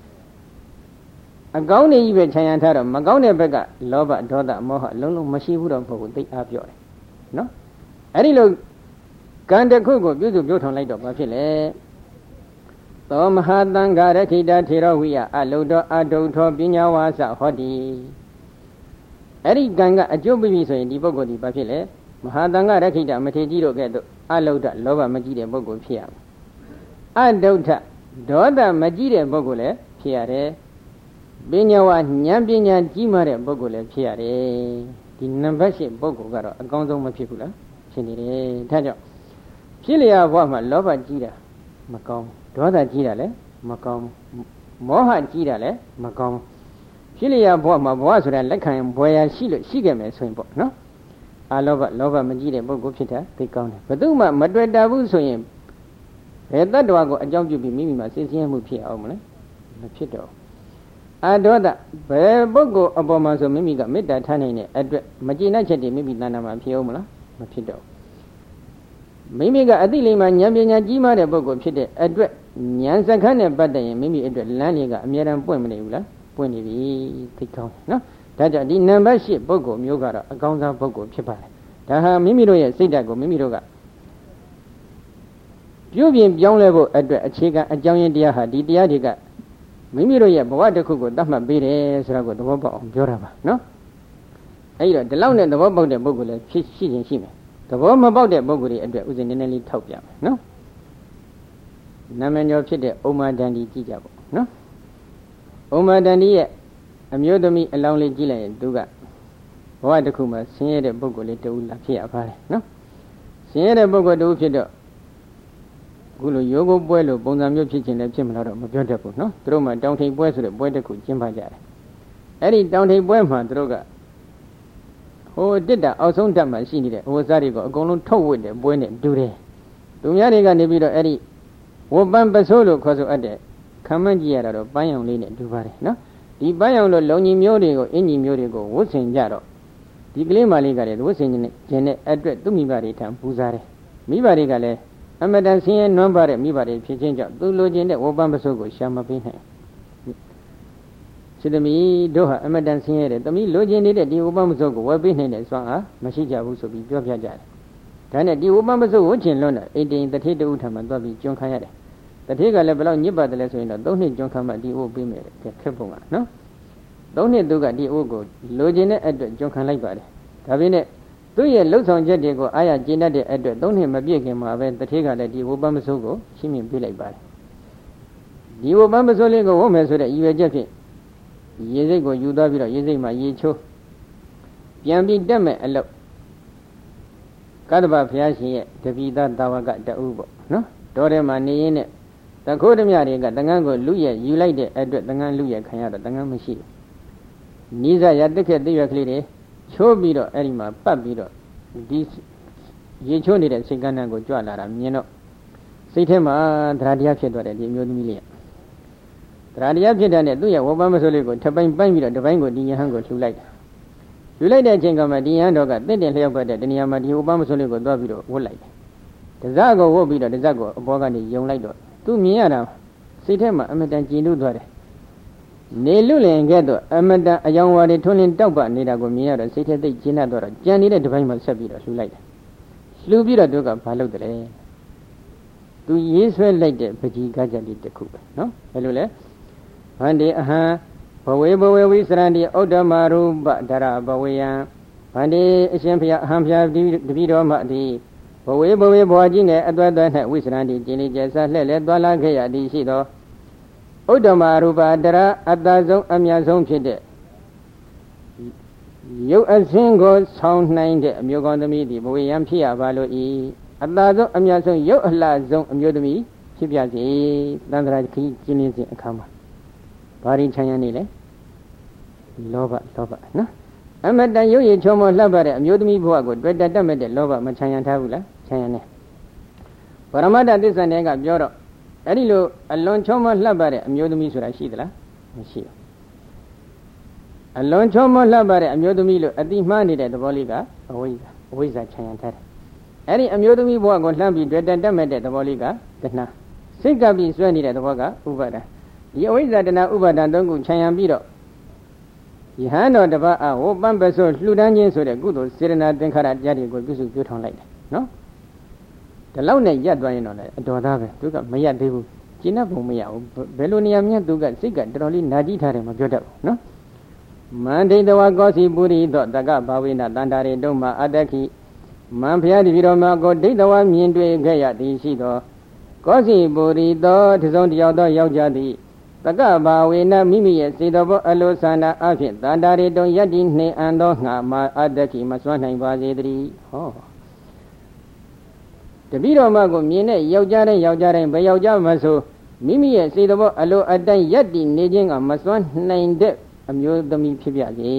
Speaker 1: အကောင်းနေကြီးပဲခြံရံထားတော့မကောင်းတဲ့ဘက်ကလောဘဒေါသမောဟလုံးလုံးမရှိဘူးတော့မဟုတ်ဘူးသိအားပြောတယ်နော်အဲ့ဒီလိုကံတစ်ခုကိုပြုစုပြုထောင်လိုက်တော့ဘာဖြစ်လဲသောမဟာတံဃာရခိတထေရဝိယအလုတော်အဒုထောပညာဝါစဟောတိအဲ့ဒီကံကအကျိုးပေးပြီဆိုရင်ဒီပုဂ္ဂိုလ်ဒီဘာဖြစ်လဲမဟာတံဃာရခိတမထေကြီးတို့ကဲ့သို့အလုဒလောဘမကြီးတဲ့ပုဂ္ဂိုလ်ဖြစ်ရမယ်အဒုထဒေါသမကြီးတဲ့ပုဂ္ဂိုလ်လည်းဖြစ်ရတယ်ပညာဝဉာဏ်ပညာကြီးမားတဲ့ပုဂ္ဂိုလ်လည်းဖြစ်ရတယ်ဒီနံပါတ်၈ပုဂ္ဂိုလ်ကတော့အကောင်းဆုံးမဖြစ်ဘူးလားဖြစ်နေတယ်ဒါကြောင့်ဖြစ်လျာဘဝမှာလောဘကြီးတာမကောင်းဒေါသကြီးတာလည်းမကောင်းမောဟကြီးတာလည်းမကောင်းဖြစ်လျာဘဝမှာဘဝဆိုတာလက်ခံဘွယ်ရရှိလို့ရှိခဲ့မယ်ဆိုရင်ပေါ့နော်အာလောဘလောဘမကြီးတဲ့ပုဂ္ဂိုလ်ဖြစ်တာသိကောင်းတယ်ဘယ်သူမှမတွေ့တာဘူးဆိုရင်ဘယ်တတ္တဝါကိုအကြောင်းပြုပြီးမိမိမှာစိတ်ဆင်းရဲမှုဖြစ်အောင်မလဲမဖြစ်တော့အာဒေါသဘယ်ပုဂ္ဂိုလ်အပေါ်မှာဆိုမိမိကမေတ္တာထားနိုင်တဲ့အတွက်မကျေနပ်ချက်တွေမိမိတဏ္ဍာမှာဖြစ်အောင်မလားမဖြစ်တော့မိမိကအသိလိမ္မာဉာဏ်ပညာကြီးမားတဲ့ပုဂ္ဂိုလ်ဖြစ်တဲ့အတွက်ဉာဏ်စက္ခန်းနဲ့ပတ်သက်ရင်မိမိအတွက်လမ်းတွေကအမြဲတမ်းပွင့်မနေဘူးလားပွင့်နေပြီသိကောင်းနော်ဒါကြောင့်ဒီနံပါတ်၈ပုဂ္ဂိုလ်မျိုးကတော့အကောင်းဆုံးပုဂ္ဂိုလ်ဖြစ်ပါတယ်ဒါဟာမိမိတို့ရဲ့စိတ်ဓာတ်ကိုမိမိတို့ကပြုပြင်ပြောင်းလဲဖို့အတွက်အခြေခံအကြောင်းရင်းတရားဟာဒီတရားတွေကမိမိတို့ရဲ့ဘဝတစ်ခုကိုသတ်မှတ်ပေးတယ်ဆိုတာကိုသဘောပေါက်အောင်ပြောတာပါနော်အဲဒီတော့ဒီလောက်နဲ့သဘောပေါက်တဲ့ပုဂ္ဂိုလ်လည်းဖြစ်ရှိရင်ရှိမယ်သဘောမပေါက်တဲ့ပုဂ္ဂိုလ်တွေအတွက်ဥစဉ်နည်းနည်းလေးထောက်ပြမယ်နော်နာမည်ကျော်ဖြစ်တဲ့ဥမ္မာဒန္ဒီကြည့်ကြပေါ့နော်ဥမ္မာဒန္ဒီရဲ့အမျိုးသမီးအလောင်းလေးကြည့်လိုက်ရင်သူကဘဝတစ်ခုမှာဆင်းရဲတဲ့ပုဂ္ဂိုလ်လေးတူလာဖြစ်ရပါတယ်နော်ဆင်းရဲတဲ့ပုဂ္ဂိုလ်တူဖြစ်တော့အခုလိုယောဂပွဲလိုပုံစံမျိုးဖြစ်ခြင်းလည်းဖြစ်မလာတော့မပြောတတ်ဘူးနော်သူတို့မှတောင်ထိပ်ပွဲဆိုတဲ့ပွဲတစ်ခုကျင်းပကြတယ်အဲ့ဒီတောင်ထိပ်ပွဲမှာသူတို့ကဟိုတစ်တာအောက်ဆုံးဓာတ်မှာရှိနေတဲ့ဟိုစားတွေကိုအကုန်လုံးထုတ်ဝစ်တဲ့ပွဲနဲ့တူတယ်သူများတွေကနေပြီးတော့အဲ့ဒီဝပန်းပစိုးလို့ခေါ်ဆိုအပ်တဲ့ခံမှန်းကြည့်ရတာတော့ပန်းရောင်လေးနဲ့တူပါတယ်နော်ဒီပန်းရောင်လိုလုံကြီးမျိုးတွေကိုအင်ကြီးမျိုးတွေကိုဝတ်ဆင်ကြတော့ဒီကလေးမလေးကလည်းဝတ်ဆင်ခြင်းနဲ့အတွက်သူ့မိဘတွေထံပူဇာတယ်မိဘတွေကလည်းအမတန်ဆင်းရဲနွမ်းပါတဲ့မိဘတွေဖြစ်ခြင်းကြောင့်သူလိုချင်တဲ့ဝပန်းပစိုးကိုရှာမပေးနိုင်စေတမီတို့ဟာအမတန်ဆင်းရဲတဲ့သမီးလိုချင်နေတဲ့ဒီဝပန်းပစိုးကိုဝယ်ပေးနိုင်တဲ့စွမ်းအားမရှိကြဘူးဆိုပြီးပြောပြကြတယ်ဒါနဲ့ဒီဝပန်းပစိုးဝတ်ချင်လွန်းတော့အိမ်တိန်တထေးတူထံမှာသွားပြီးကျွန်းခံရတယ်တထေးကလည်းဘယ်လောက်ညစ်ပါတယ်လဲဆိုရင်တော့သုံးနှစ်ကျွန်းခံမှဒီအိုးပေးမယ်တဲ့ခက်ပုံကနော်သုံးနှစ်သူကဒီအိုးကိုလိုချင်တဲ့အတွက်ကျွန်းခံလိုက်ပါတယ်ဒါပေမဲ့သူ့ရဲ့လှုပ်ဆောင်ချက်တွေကိုအားရကျင့်တတ်တဲ့အတွက်သုံးနှစ်မပြည့်ခင်မှာပဲတထေးကလည်းဒီဝပန်းပစိုးကိုရှင်းမြင်ပေးလိုက်ပါတယ်ဒီဝပန်းပစိုးလေးကိုဝတ်မယ်ဆိုတဲ့ရည်ရွယ်ချက်ဖြင့်ရေစိတ်ကိုယူသွားပြီးတော့ရေစိတ်မှာရေချိုးပြန်ပြီးတက်မဲ့အလုပ်ကတ္တဗဘုရားရှင်ရဲ့တပိသတာဝကတူပေါ့နော်တော်ထဲမှာနေရင်းနဲ့တခိုးဓမြတွေကတငန်းကိုလူရဲ့ယူလိုက်တဲ့အတွက်တငန်းလူရဲ့ခံရတော့တငန်းမရှိဘူးနိစ္စရတက်ခဲ့တရွက်ကလေးတွေချိုးပြီးတော့အဲ့ဒီမှာပတ်ပြီးတော့ဒီရေချိုးနေတဲ့စိတ်ကန်းတန်းကိုကြွလာတာမြင်တော့စိတ်ထဲမှာသရတရားဖြစ်သွားတယ်ဒီအမျိုးသမီးလေးသရတရားဖြစ်တဲ့နဲ့သူ့ရဲ့ဝပန်းမစိုးလေးကိုထပ်ပိုင်းပိုင်းပြီးတော့တစ်ပိုင်းကိုဒီယဟန်ကိုလှူလိုက်တယ်လှူလိုက်တဲ့အချိန်ကမှဒီယဟန်တော့ကတင့်တယ်လျှောက်ပတ်တဲ့တဏှာမှာဒီဝပန်းမစိုးလေးကိုသွားပြီးတော့ဝတ်လိုက်တယ်တစပ်ကိုဝတ်ပြီးတော့တစပ်ကိုအပေါ်ကနေယုံလိုက်တော့သူမြင်ရတာစိတ်ထဲမှာအမတန်ကြည်နုသွားတယ်နေလူလင်ကဲ့သို့အမတန်အယောင်ဝါတွေထွန်းလင်းတောက်ပနေတာကိုမြင်ရတော့စိတ်ထဲသိကျဉ်းတတ်တော့ကြံနေတဲ့တစ်ပိုင်းမှာဆက်ပြီးတော့လှူလိုက်တယ်လှူပြီးတော့သူကဘာလုပ်တယ်လဲသူရေးဆွဲလိုက်တဲ့ပကြီးကားကြလေးတစ်ခုပဲနော်ဘယ်လိုလဲဗန္တိအဟံဘဝေဘဝေဝိစရန္တိဩဒ္ဓမရူပဒရဘဝေယံဗန္တိအရှင်ဘုရားအဟံဘုရားတပည့်တော်မှသည်ဘဝေဘဝေဘဝကြီးနဲ့အသွဲသွဲ၌ဝိစရန္တိကျင်လေးကျဆလှဲ့လဲသွားလာခဲ့ရသည်ရှိသောဥဒ္ဓမရူပဒရအတ္တဆုံးအမြတ်ဆုံးဖြစ်တဲ့ရုပ်အစင်းကိုဆောင်းနိုင်တဲ့အမျိုးကောင်းသမီးသည်ဘဝေယံဖြစ်ရပါလို့ဤအတ္တဆုံးအမြတ်ဆုံးရုပ်အလှဆုံးအမျိုးသမီးဖြစ်ပြစေသန္တရာခီးကျင်းလင်းစဉ်အခါမှာဘာရင်ချမ်းရနေလဲလောဘလောဘနော်အမတန်ရုပ်ရည်ချုံမလှပ်ပါတဲ့အမျိုးသမီးဘဝကိုတွေ့တတ်တတ်မဲ့တဲ့လောဘမချမ်းရထားဘူးလားချမ်းရနေပရမတ္တသစ္စာနဲ့ကပြောတော့အဲ့ဒီလိုအလွန်ချုံမလှပ်ပါတဲ့အမျိုးသမီးဆိုတာရှိသလားမရှိဘူးအလွန်ချုံမလှပ်ပါတဲ့အမျိုးသမီးလို့အတိမှားနေတဲ့သဘောလေးကအဝိဇ္ဇာအဝိဇ္ဇာချမ်းရထားတယ်အဲ့ဒီအမျိုးသမီးဘဝကိုလှမ်းပြီးတွေ့တတ်တတ်မဲ့တဲ့သဘောလေးကတဏှာစိတ်ကပ်ပြီးဆွဲနေတဲ့သဘောကဥပါဒံဒီအဝိဇ္ဇာတဏှာဥပါဒံသုံးခုခြံရံပြီးတော့ယဟန်တော်တပတ်အဝပန်းပဆိုလှူဒန်းခြင်းဆိုတဲ့ကုသိုလ်စေတနာသင်္ခါရတရားတွေကိုပြုစုပြောထောင်လိုက်တယ်နော်ဒီလောက်နဲ့ရပ်သွားရင်တော့လည်းအတော်သားပဲသူကမရပ်သေးဘူးကျင့်တတ်ပုံမရဘူးဘယ်လိုနေရာမြတ်သူကစိတ်ကတော်တော်လေးနာကြည့်ထားတယ်မပြောတတ်ဘူးနော်မန္တိတဝကောစီပုရိသောတက္ကဘာဝိနတန္တာရေတုံးမှာအတ္တခိမံဖျားတိပြီးတော်မှာကိုဒိဋ္ဌဝမြင်တွေ့ခဲ့ရသည်ရှိသောကောစီပုရိသောတစုံတယောက်သောယောက်ျားသည်တက္ကဘာဝေနမိမိရဲ့စေတဘောအလိုဆန္ဒအဖြစ်တန္တာရေတုံယတ္တိနှင့်အံသောငါမှာအတ္တခိမစွမ်းနိုင်ပါစေတည်းဟောတပည့်တော်မကိုမြင်တဲ့ယောက်ျားတိုင်းယောက်ျားတိုင်းဘယ်ယောက်ျားမှဆိုမိမိရဲ့စေတဘောအလိုအတိုင်းယတ္တိနေခြင်းကမစွမ်းနိုင်တဲ့အမျိုးသမီးဖြစ်ပြစေ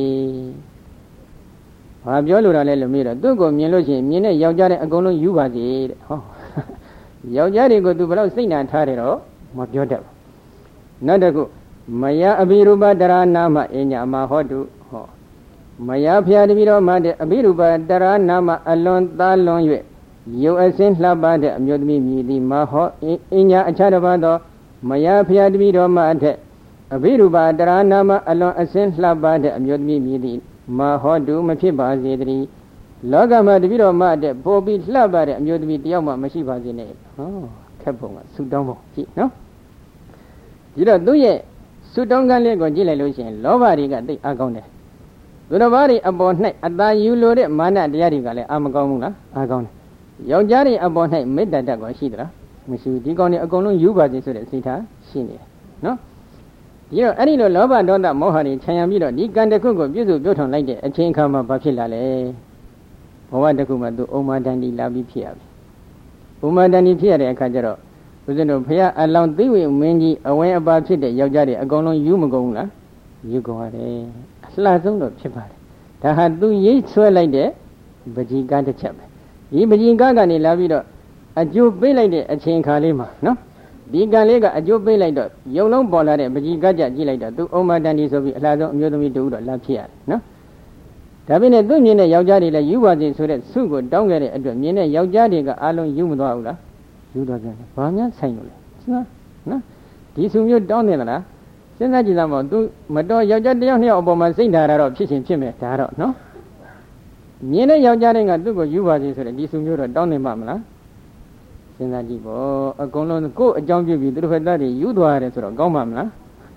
Speaker 1: ဘာပြောလို့တာလဲလို့မေးတော့သူ့ကိုမြင်လို့ရှိရင်မြင်တဲ့ယောက်ျားတိုင်းအကုန်လုံးယူပါစေတဲ့ဟောယောက်ျားတွေကိုသူဘယ်တော့စိတ်နာထားတယ်တော့မပြောတတ်ဘူးနောက်တစ်ခုမယအဘိရူပတရနာမအညာမဟောတုဟောမယဖျားတပြီးတော့မှတဲ့အဘိရူပတရနာမအလွန်သားလွန်၍ရုပ်အစင်းလှပတဲ့အမျိုးသမီးမြည်သည်မဟောအညာအခြားတစ်ပါးသောမယဖျားတပြီးတော့မှအထက်အဘိရူပတရနာမအလွန်အစင်းလှပတဲ့အမျိုးသမီးမြည်သည်မဟောတုမဖြစ်ပါစေတည်းလောကမှာတပြီးတော့မှအထက်ပို့ပြီးလှပတဲ့အမျိုးသမီးတယောက်မှမရှိပါစေနဲ့ဟောခက်ပုံကဆူတောင်းပုံကြည့်နော်ဒီတော့သူ့ရဲ့ဆုတောင်းကမ်းလေးကိုကြည့်လိုက်လို့ရှိရင်လောဘတွေကသိအားကောင်းတယ်သူတော်ဘာတွေအပေါ်၌အသာယူလိုတဲ့မာနတရားတွေကလည်းအာမကောင်းဘူးလားအားကောင်းတယ်ယောက်ျားတွေအပေါ်၌မေတ္တာဓာတ်ကိုရှိသလားမရှိဘူးဒီကောင်းနေအကုန်လုံးယူပါစေဆိုတဲ့စိတ်ထားရှိနေတယ်နော်ဒီတော့အဲ့ဒီလိုလောဘဒေါသမောဟတွေခြံရံပြီးတော့ဒီကံတစ်ခုကိုပြည့်စုံပြုထုံလိုက်တဲ့အချိန်အခါမှာဘာဖြစ်လာလဲဘဝတစ်ခုမှာသူဩမာတန်တီလာပြီးဖြစ်ရပြီဩမာတန်တီဖြစ်ရတဲ့အခါကျတော့ဦးဇင်းတို့ဖရာအလောင်းသိဝေမင်းကြီးအဝင်းအပါဖြစ်တဲ့ယောက်ျားတွေအကုန်လုံးယူမကုန်ဘူးလားယူကုန်ရတယ်အလှဆုံးတော့ဖြစ်ပါတယ်ဒါဟာသူရိတ်ဆွဲလိုက်တဲ့ပဋိကတစ်ချက်ပဲဒီပဋိကကနေလာပြီးတော့အကျိုးပေးလိုက်တဲ့အချိန်ခါလေးမှာနော်ဒီကံလေးကအကျိုးပေးလိုက်တော့ရုံလုံးပေါ်လာတဲ့ပဋိကကြကြည့်လိုက်တော့သူဩမာတန်တီဆိုပြီးအလှဆုံးအမျိုးသမီးတူတော့လာဖြစ်ရတယ်နော်ဒါပေမဲ့သူ့မြင်တဲ့ယောက်ျားတွေလည်းယူပါစေဆိုတဲ့ဆုကိုတောင်းခဲ့တဲ့အတွက်မြင်တဲ့ယောက်ျားတွေကအားလုံးယူမသွားဘူးလားယူတော့ပြန်တယ်ဘာများဆိုင်လို့လဲစဉ်းစားနော်ဒီဆုမျိုးတောင်းနေသလားစဉ်းစားကြည့်သားမဟုတ်သူမတော်ယောက်ျားတစ်ယောက်နှစ်ယောက်အပေါ်မှာစိတ်ဓာတ်တော့ဖြစ်ချင်းဖြစ်မယ်ဒါတော့နော်မြင်တဲ့ယောက်ျားတွေကသူ့ကိုယူပါစေဆိုတဲ့ဒီဆုမျိုးတော့တောင်းနေမှာမလားစဉ်းစားကြည့်ပေါ့အကုန်လုံးကိုယ်အကြောင်းပြုပြီးသူတို့ဖက်သားတွေယူသွားရတယ်ဆိုတော့ကောင်းပါမလား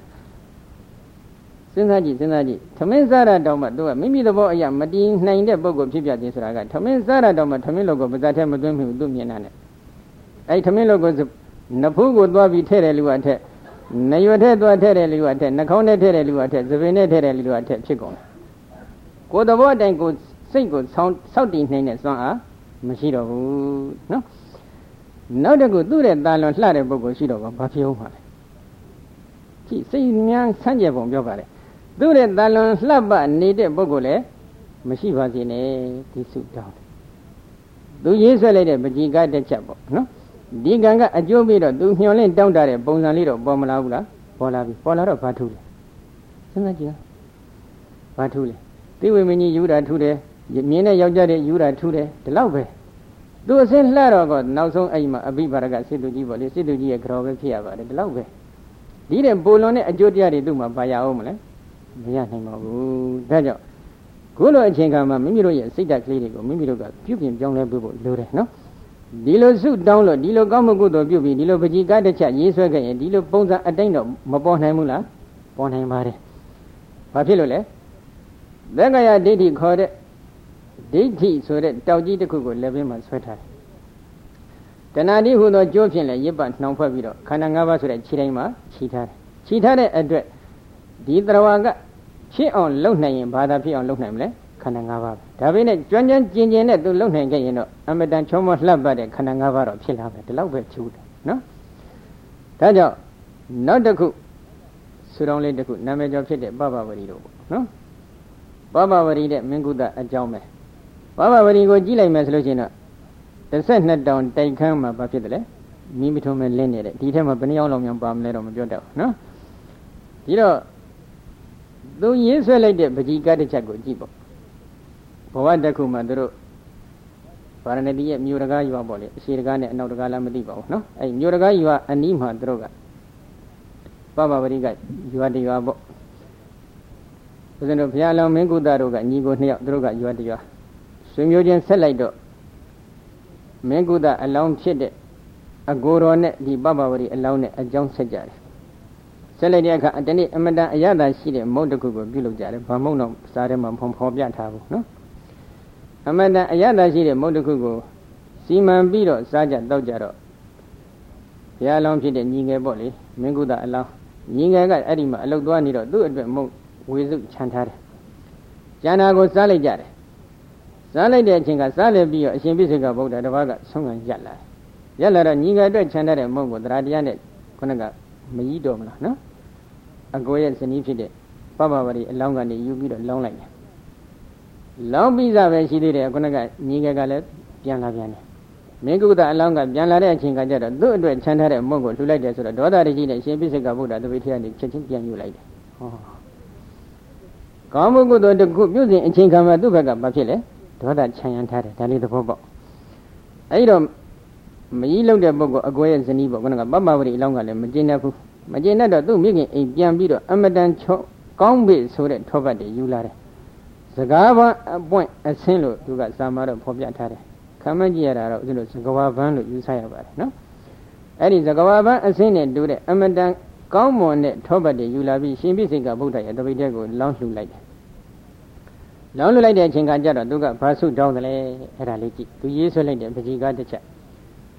Speaker 1: စဉ်းစားကြည့်စဉ်းစားကြည့်ထမင်းစားရတောင်မှသူကမိမိသဘောအရာမတည်နိုင်တဲ့ပုဂ္ဂိုလ်ဖြစ်ပြခြင်းဆိုတာကထမင်းစားရတောင်မှထမင်းလောကပါဇက်ထဲမသွင်းမိဘူးသူမြင်တာနဲ့အဲ့ထမင်းလောကနဖူးကိုသွားပြီးထဲ့တယ်လူကထက်နရွက်ထဲသွားထဲ့တယ်လူကထက်နှာခေါင်းထဲထဲ့တယ်လူကထက်သပင်ထဲထဲ့တယ်လူကထက်ဖြစ်ကုန်တယ်ကိုယ်သဘောအတိုင်းကိုစိတ်ကိုဆောင်းဆောက်တည်နိုင်တဲ့စွမ်းအားမရှိတော့ဘူးနော်နောက်တစ်ခုသူ့ရဲ့တာလွန်လှတဲ့ပုဂ္ဂိုလ်ရှိတော့ဘာဖြစ်အောင်ပါလဲကြည့်စိတ်များဆန်းကျယ်ပုံပြောပါလေသူ့ရဲ့တာလွန်လှပနေတဲ့ပုဂ္ဂိုလ်လည်းမရှိပါစေနဲ့ဒီစုတောင်းသူရေးဆွဲလိုက်တဲ့ပဋိကတစ်ချက်ပေါ့နော်ဒီကံကအကျိုးပြီးတော့သူမျှော်လင့်တောင်းတတဲ့ပုံစံလေးတော့ပေါ်မလာဘူးလားပေါ်လာပြီပေါ်လာတော့ဘာထူးလဲစဉ်းစားကြည့်ဘာထူးလဲသိဝေမင်းကြီးယူတာထူးတယ်မြင်းနဲ့ယောက်ျားတွေယူတာထူးတယ်ဒီလောက်ပဲသူအစင်းလှတော့ကနောက်ဆုံးအဲ့မှာအဘိပါရကစေတုကြီးပေါ့လေစေတုကြီးရဲ့ကြော်ပဲဖြစ်ရပါတယ်ဒီလောက်ပဲဒီတဲ့ပိုလွန်တဲ့အကျိုးတရားတွေသူ့မှာပါရအောင်မလဲမရနိုင်ပါဘူးဒါကြောင့်ခုလိုအချိန်ခါမှာမိမိတို့ရဲ့စိတ်ဓာတ်ကလေးတွေကိုမိမိတို့ကပြုပြင်ပြောင်းလဲဖို့လိုတယ်နော်ဒီလိုစုတောင်းလို့ဒီလိုကောင်းမှုကုသိုလ်ပြုပြီးဒီလိုပဋိကတစ်ချက်ရေးဆွဲခဲ့ရင်ဒီလိုပုံစံအတိုင်းတော့မပေါ်နိုင်ဘူးလားပေါ်နိုင်ပါတယ်ဘာဖြစ်လို့လဲသက္ကရာဒိဋ္ဌိခေါ်တဲ့ဒိဋ္ဌိဆိုတဲ့တောက်ကြီးတစ်ခုကိုလက်ဘင်းမှာဆွဲထားတယ်တဏှာတိဟူသောကြိုးဖြင့်လည်းရစ်ပတ်နှောင်ဖွဲ့ပြီးတော့ခန္ဓာ၅ပါးဆိုတဲ့ခြေတိုင်းမှာခြိထားတယ်ခြိထားတဲ့အတွက်ဒီတရဝါကဖြစ်အောင်လုပ်နိုင်ရင်ဘာသာဖြစ်အောင်လုပ်နိုင်မလဲခန္ဓာ၅ပါးဒါပေမဲ့ကျွမ်းကျွမ်းကျင်ကျင်နဲ့သူလုပ်နိုင်ခဲ့ရင်တော့အမတန်ချုံမလှပတဲ့ခန္ဓာ၅ပါးတော့ဖြစ်လာမယ်ဒီလောက်ပဲချူတယ်နော်ဒါကြောင့်နောက်တစ်ခုဆူတောင်းလေးတစ်ခုနာမည်ကျော်ဖြစ်တဲ့ပပဝရီတို့ပေါ့နော်ပပဝရီတဲ့မင်းကုသအကြောင်းပဲပပဝရီကိုကြည့်လိုက်မယ်ဆိုလို့ရှိရင်တော့တစ်ဆက်နှစ်တောင်တိုက်ခန်းမှာဘာဖြစ်တယ်လဲမိမိထုံးမဲ့လင်းနေတဲ့ဒီထက်မှဘယ်နှယောက်လောက်များပါမလဲတော့မပြောတတ်ဘူးနော်ဒီတော့သူရေးဆွဲလိုက်တဲ့ပဋိကတစ်ချက်ကိုကြည့်ပေါ့ဘဝတစ်ခုမှာသူတို့ဗာရဏသီရဲ့မြို့တကားရွာပေါ့လေအရှိတကားနဲ့အနောက်တကားလားမသိပါဘူးနော်အဲ့မြို့တကားရွာအနီးမှာသူတို့ကပပဝရိကရွာတရွာပေါ့ဦးဇင်းတို့ဘုရားလောင်းမင်းကုသတို့ကညီကိုနှစ်ယောက်သူတို့ကရွာတရွာဆွေမျိုးချင်းဆက်လိုက်တော့မင်းကုသအလောင်းဖြစ်တဲ့အကိုတော်နဲ့ဒီပပဝရိအလောင်းနဲ့အကြောင်းဆက်ကြတယ်ဆက်လိုက်တဲ့အခါတနေ့အမတန်အရသာရှိတဲ့မုတ်တစ်ခုကိုပြုလုပ်ကြတယ်ဘာမုတ်တော့စားထဲမှာဖုံဖော်ပြထားဘူးနော်အမတန်အရသာရှိတဲ့မုတ်တစ်ခုကိုစီမံပြီးတော့စားကြတောက်ကြတော့ဘုရားလောင်းဖြစ်တဲ့ညီငယ်ပေါ့လေမင်းကုသအလောင်းညီငယ်ကအဲ့ဒီမှာအလုတ်သွားနေတော့သူ့အတွက်မုတ်ဝေစုခြံထားတယ်ကျန်တာကိုစားလိုက်ကြတယ်စားလိုက်တဲ့အချိန်ကစားလိုက်ပြီးတော့အရှင်ပြစ္ဆေကဗုဒ္ဓတပါးကဆုံးခံရက်လာရက်လာတော့ညီငယ်အတွက်ခြံထားတဲ့မုတ်ကိုတရားတရားနဲ့ခုနကမကြီးတော့မလားနော်အကိုရဲ့ဇနီးဖြစ်တဲ့ပပဝရီအလောင်းကနေယူပြီးတော့လောင်းလိုက်တယ်လောင်းပြီးသားပဲရှိသေးတယ်ခုနကညီငယ်ကလည်းပြန်လာပြန်တယ်မင်းကုသအလောင်းကပြန်လာတဲ့အချိန်ကကျတော့သူ့အတွက်ခြံထားတဲ့မုတ်ကိုလှူလိုက်တယ်ဆိုတော့ဒေါသတကြီးနဲ့ရှင်ပြစ္ဆေကဗုဒ္ဓတပိထေကနေချက်ချင်းပြန်ယူလိုက်တယ်ဟောကောင်းမှုကုသိုလ်တစ်ခုပြုစဉ်အချိန်ခါမှာသူ့ဘက်ကဘာဖြစ်လဲဒေါသခြံရံထားတယ်ဒါလေးသဘောပေါက်အဲဒီတော့မကြီးလုံးတဲ့ပုဂ္ဂိုလ်အကိုရဲ့ဇနီးပေါ့ခုနကပပဝရီအလောင်းကလည်းမကျင်တတ်ဘူးမကျင်တတ်တော့သူ့မိခင်အိမ်ပြန်ပြီးတော့အမတန်ချောကောင်းပြီဆိုတဲ့ထောပတ်တွေယူလာတယ်စကားပန်းအပွင့်အဆင်းလို့သူကစာမာတော့ဖော်ပြထားတယ်ခမ်းမကြည့်ရတာတော့ဦးဇင်းတို့စကားပန်းလို့ယူဆရပါတယ်နော်အဲ့ဒီစကားပန်းအဆင်းနဲ့တူတဲ့အမတန်ကောင်းမွန်တဲ့ထောပတ်တွေယူလာပြီးရှင်ပြစ္ဆေကဗုဒ္ဓရဲ့တပိတ်တဲ့ကိုလောင်းလှူလိုက်တယ်လောင်းလှူလိုက်တဲ့အချိန်ကကြတော့သူကဘာဆုတောင်းတယ်လဲအဲ့ဒါလေးကြည့်သူရေးဆွဲလိုက်တဲ့ပဋိကတစ်ချက်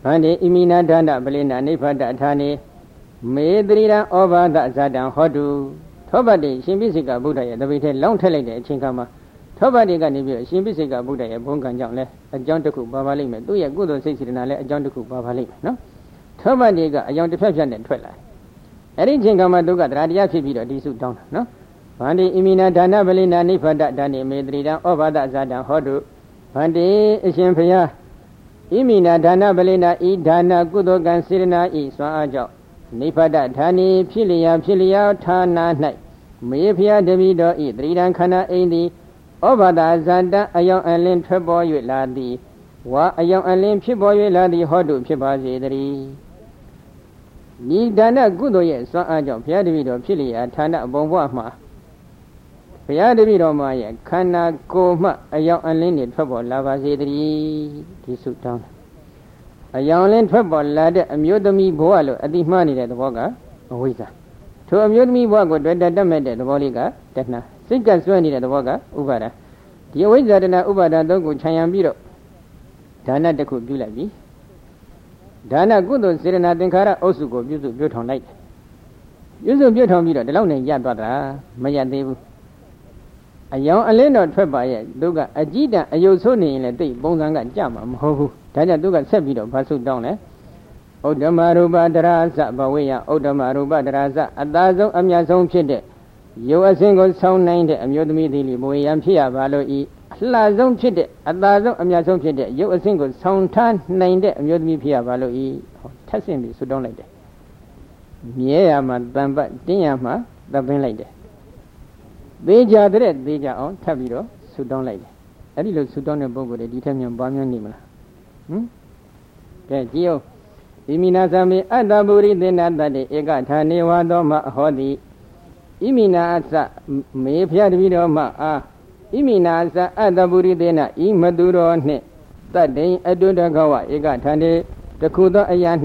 Speaker 1: ဗန္တိဣမိနာဒါနပလိနာနိဗ္ဗတဌာနေမေတရိရံဩဘာဒဇာတံဟောတုထောပတ်တိရှင်ပိစိကဗုဒ္ဓရဲ့တပိထဲလောင်းထက်လိုက်တဲ့အချိန်ခါမှာထောပတ်တိကနေပြီးရှင်ပိစိကဗုဒ္ဓရဲ့ဘုံကံကြောင့်လဲအကြောင်းတစ်ခုပါပါလိမ့်မယ်သူ့ရဲ့ကုသိုလ်စိတ်စေတနာလဲအကြောင်းတစ်ခုပါပါလိမ့်မယ်နော်ထောပတ်တိကအယောင်တစ်ဖြတ်ဖြတ်နဲ့ထွက်လာအဲ့ဒီအချိန်ခါမှာသူကတရားတရားဖြစ်ပြီးတော့ဒီစုတောင်းတာနော်ဗန္တိဣမိနာဒါနပလိနာနိဗ္ဗတဌာနေမေတရိရံဩဘာဒဇာတံဟောတုဗန္တိအရှင်ဘုရားဣမိနာဒါနပလိနာဤဒါနကုသိုလ်ကံစေတနာဤစွမ်းအားကြောင့်နိဗ္ဗတဌာနေဖြစ်လျာဖြစ်လျာဌာန၌မေဖျားတပိတော်ဤတရိရံခန္ဓာအိမ်သည်ဩဘာဒဇာတံအယောင်အလင်းထွက်ပေါ်၍လာသည်ဝါအယောင်အလင်းဖြစ်ပေါ်၍လာသည်ဟောတုဖြစ်ပါစေတည်းဤဒါနကုသိုလ်ရဲ့စွမ်းအားကြောင့်ဘုရားတပိတော်ဖြစ်လျာဌာနအပုံဘဝမှာဘုရားတပည့်တော်မှာရဲ့ခန္ဓာကိုယ်မှအယောင်အလင်းတွေထွက်ပေါ်လာပါစေတည်းဒီဆုတောင်းအယောင်လင်းထွက်ပေါ်လာတဲ့အမျိုးသမီးဘဝလို့အတိမှားနေတဲ့သဘောကအဝိဇ္ဇာထိုအမျိုးသမီးဘဝကိုတွေ့တတ်မဲ့တဲ့သဘောလေးကတဏှာစိတ်ကဆွဲနေတဲ့သဘောကဥပါဒဒီအဝိဇ္ဇာတဏှာဥပါဒသုံးကိုခြံရံပြီးတော့ဒါနတစ်ခုပြုလိုက်ပြီဒါနကုသိုလ်စေတနာသင်္ခါရအုပ်စုကိုပြုစုပြုထောင်လိုက်တယ်ပြုစုပြုထောင်ပြီးတော့ဒီလောက်နဲ့ရသွားတာမရသေးဘူးအယောင်အလင်းတော်ထွက်ပါရဲ့သူကအကြည့်တန်အယုတ်ဆိုးနေရင်လည်းတိတ်ပုံစံကကြမှာမဟုတ်ဘူးဒါကြောင့်သူကဆက်ပြီးတော့ဘာဆုတောင်းလဲဥဒ္ဓမရူပတရာဇဘဝေယဥဒ္ဓမရူပတရာဇအသာဆုံးအမြတ်ဆုံးဖြစ်တဲ့ရုပ်အစဉ်ကိုဆောင်းနိုင်တဲ့အမျိုးသမီးသည်လေဘဝေယံဖြစ်ရပါလို့ဤအလှဆုံးဖြစ်တဲ့အသာဆုံးအမြတ်ဆုံးဖြစ်တဲ့ရုပ်အစဉ်ကိုဆောင်းထားနိုင်တဲ့အမျိုးသမီးဖြစ်ရပါလို့ဤထပ်ဆင့်ပြီးဆုတောင်းလိုက်တယ်မြဲရမှာတန်ပတ်တင်းရမှာသပင်းလိုက်တယ်သေးကြတဲ့သေးကြအောင်ထပ်ပြီးတော့ဆူတောင်းလိုက်တယ်အဲ့ဒီလိုဆူတောင်းတဲ့ပုဂ္ဂိုလ်တွေဒီထက်မြန်ပွားများနေမလားဟမ်ကဲကြည့်အောင်ဣမိနာသမေအတ္တပုရိသေနတ္တေဧကထာနေဝါသောမဟောတိဣမိနာအသမေဖျားတပိတော်မအာဣမိနာအသအတ္တပုရိသေနဤမတုတော်နှင့်တတ္တိအတုတကဝဧကထာနေတခုသောအရာ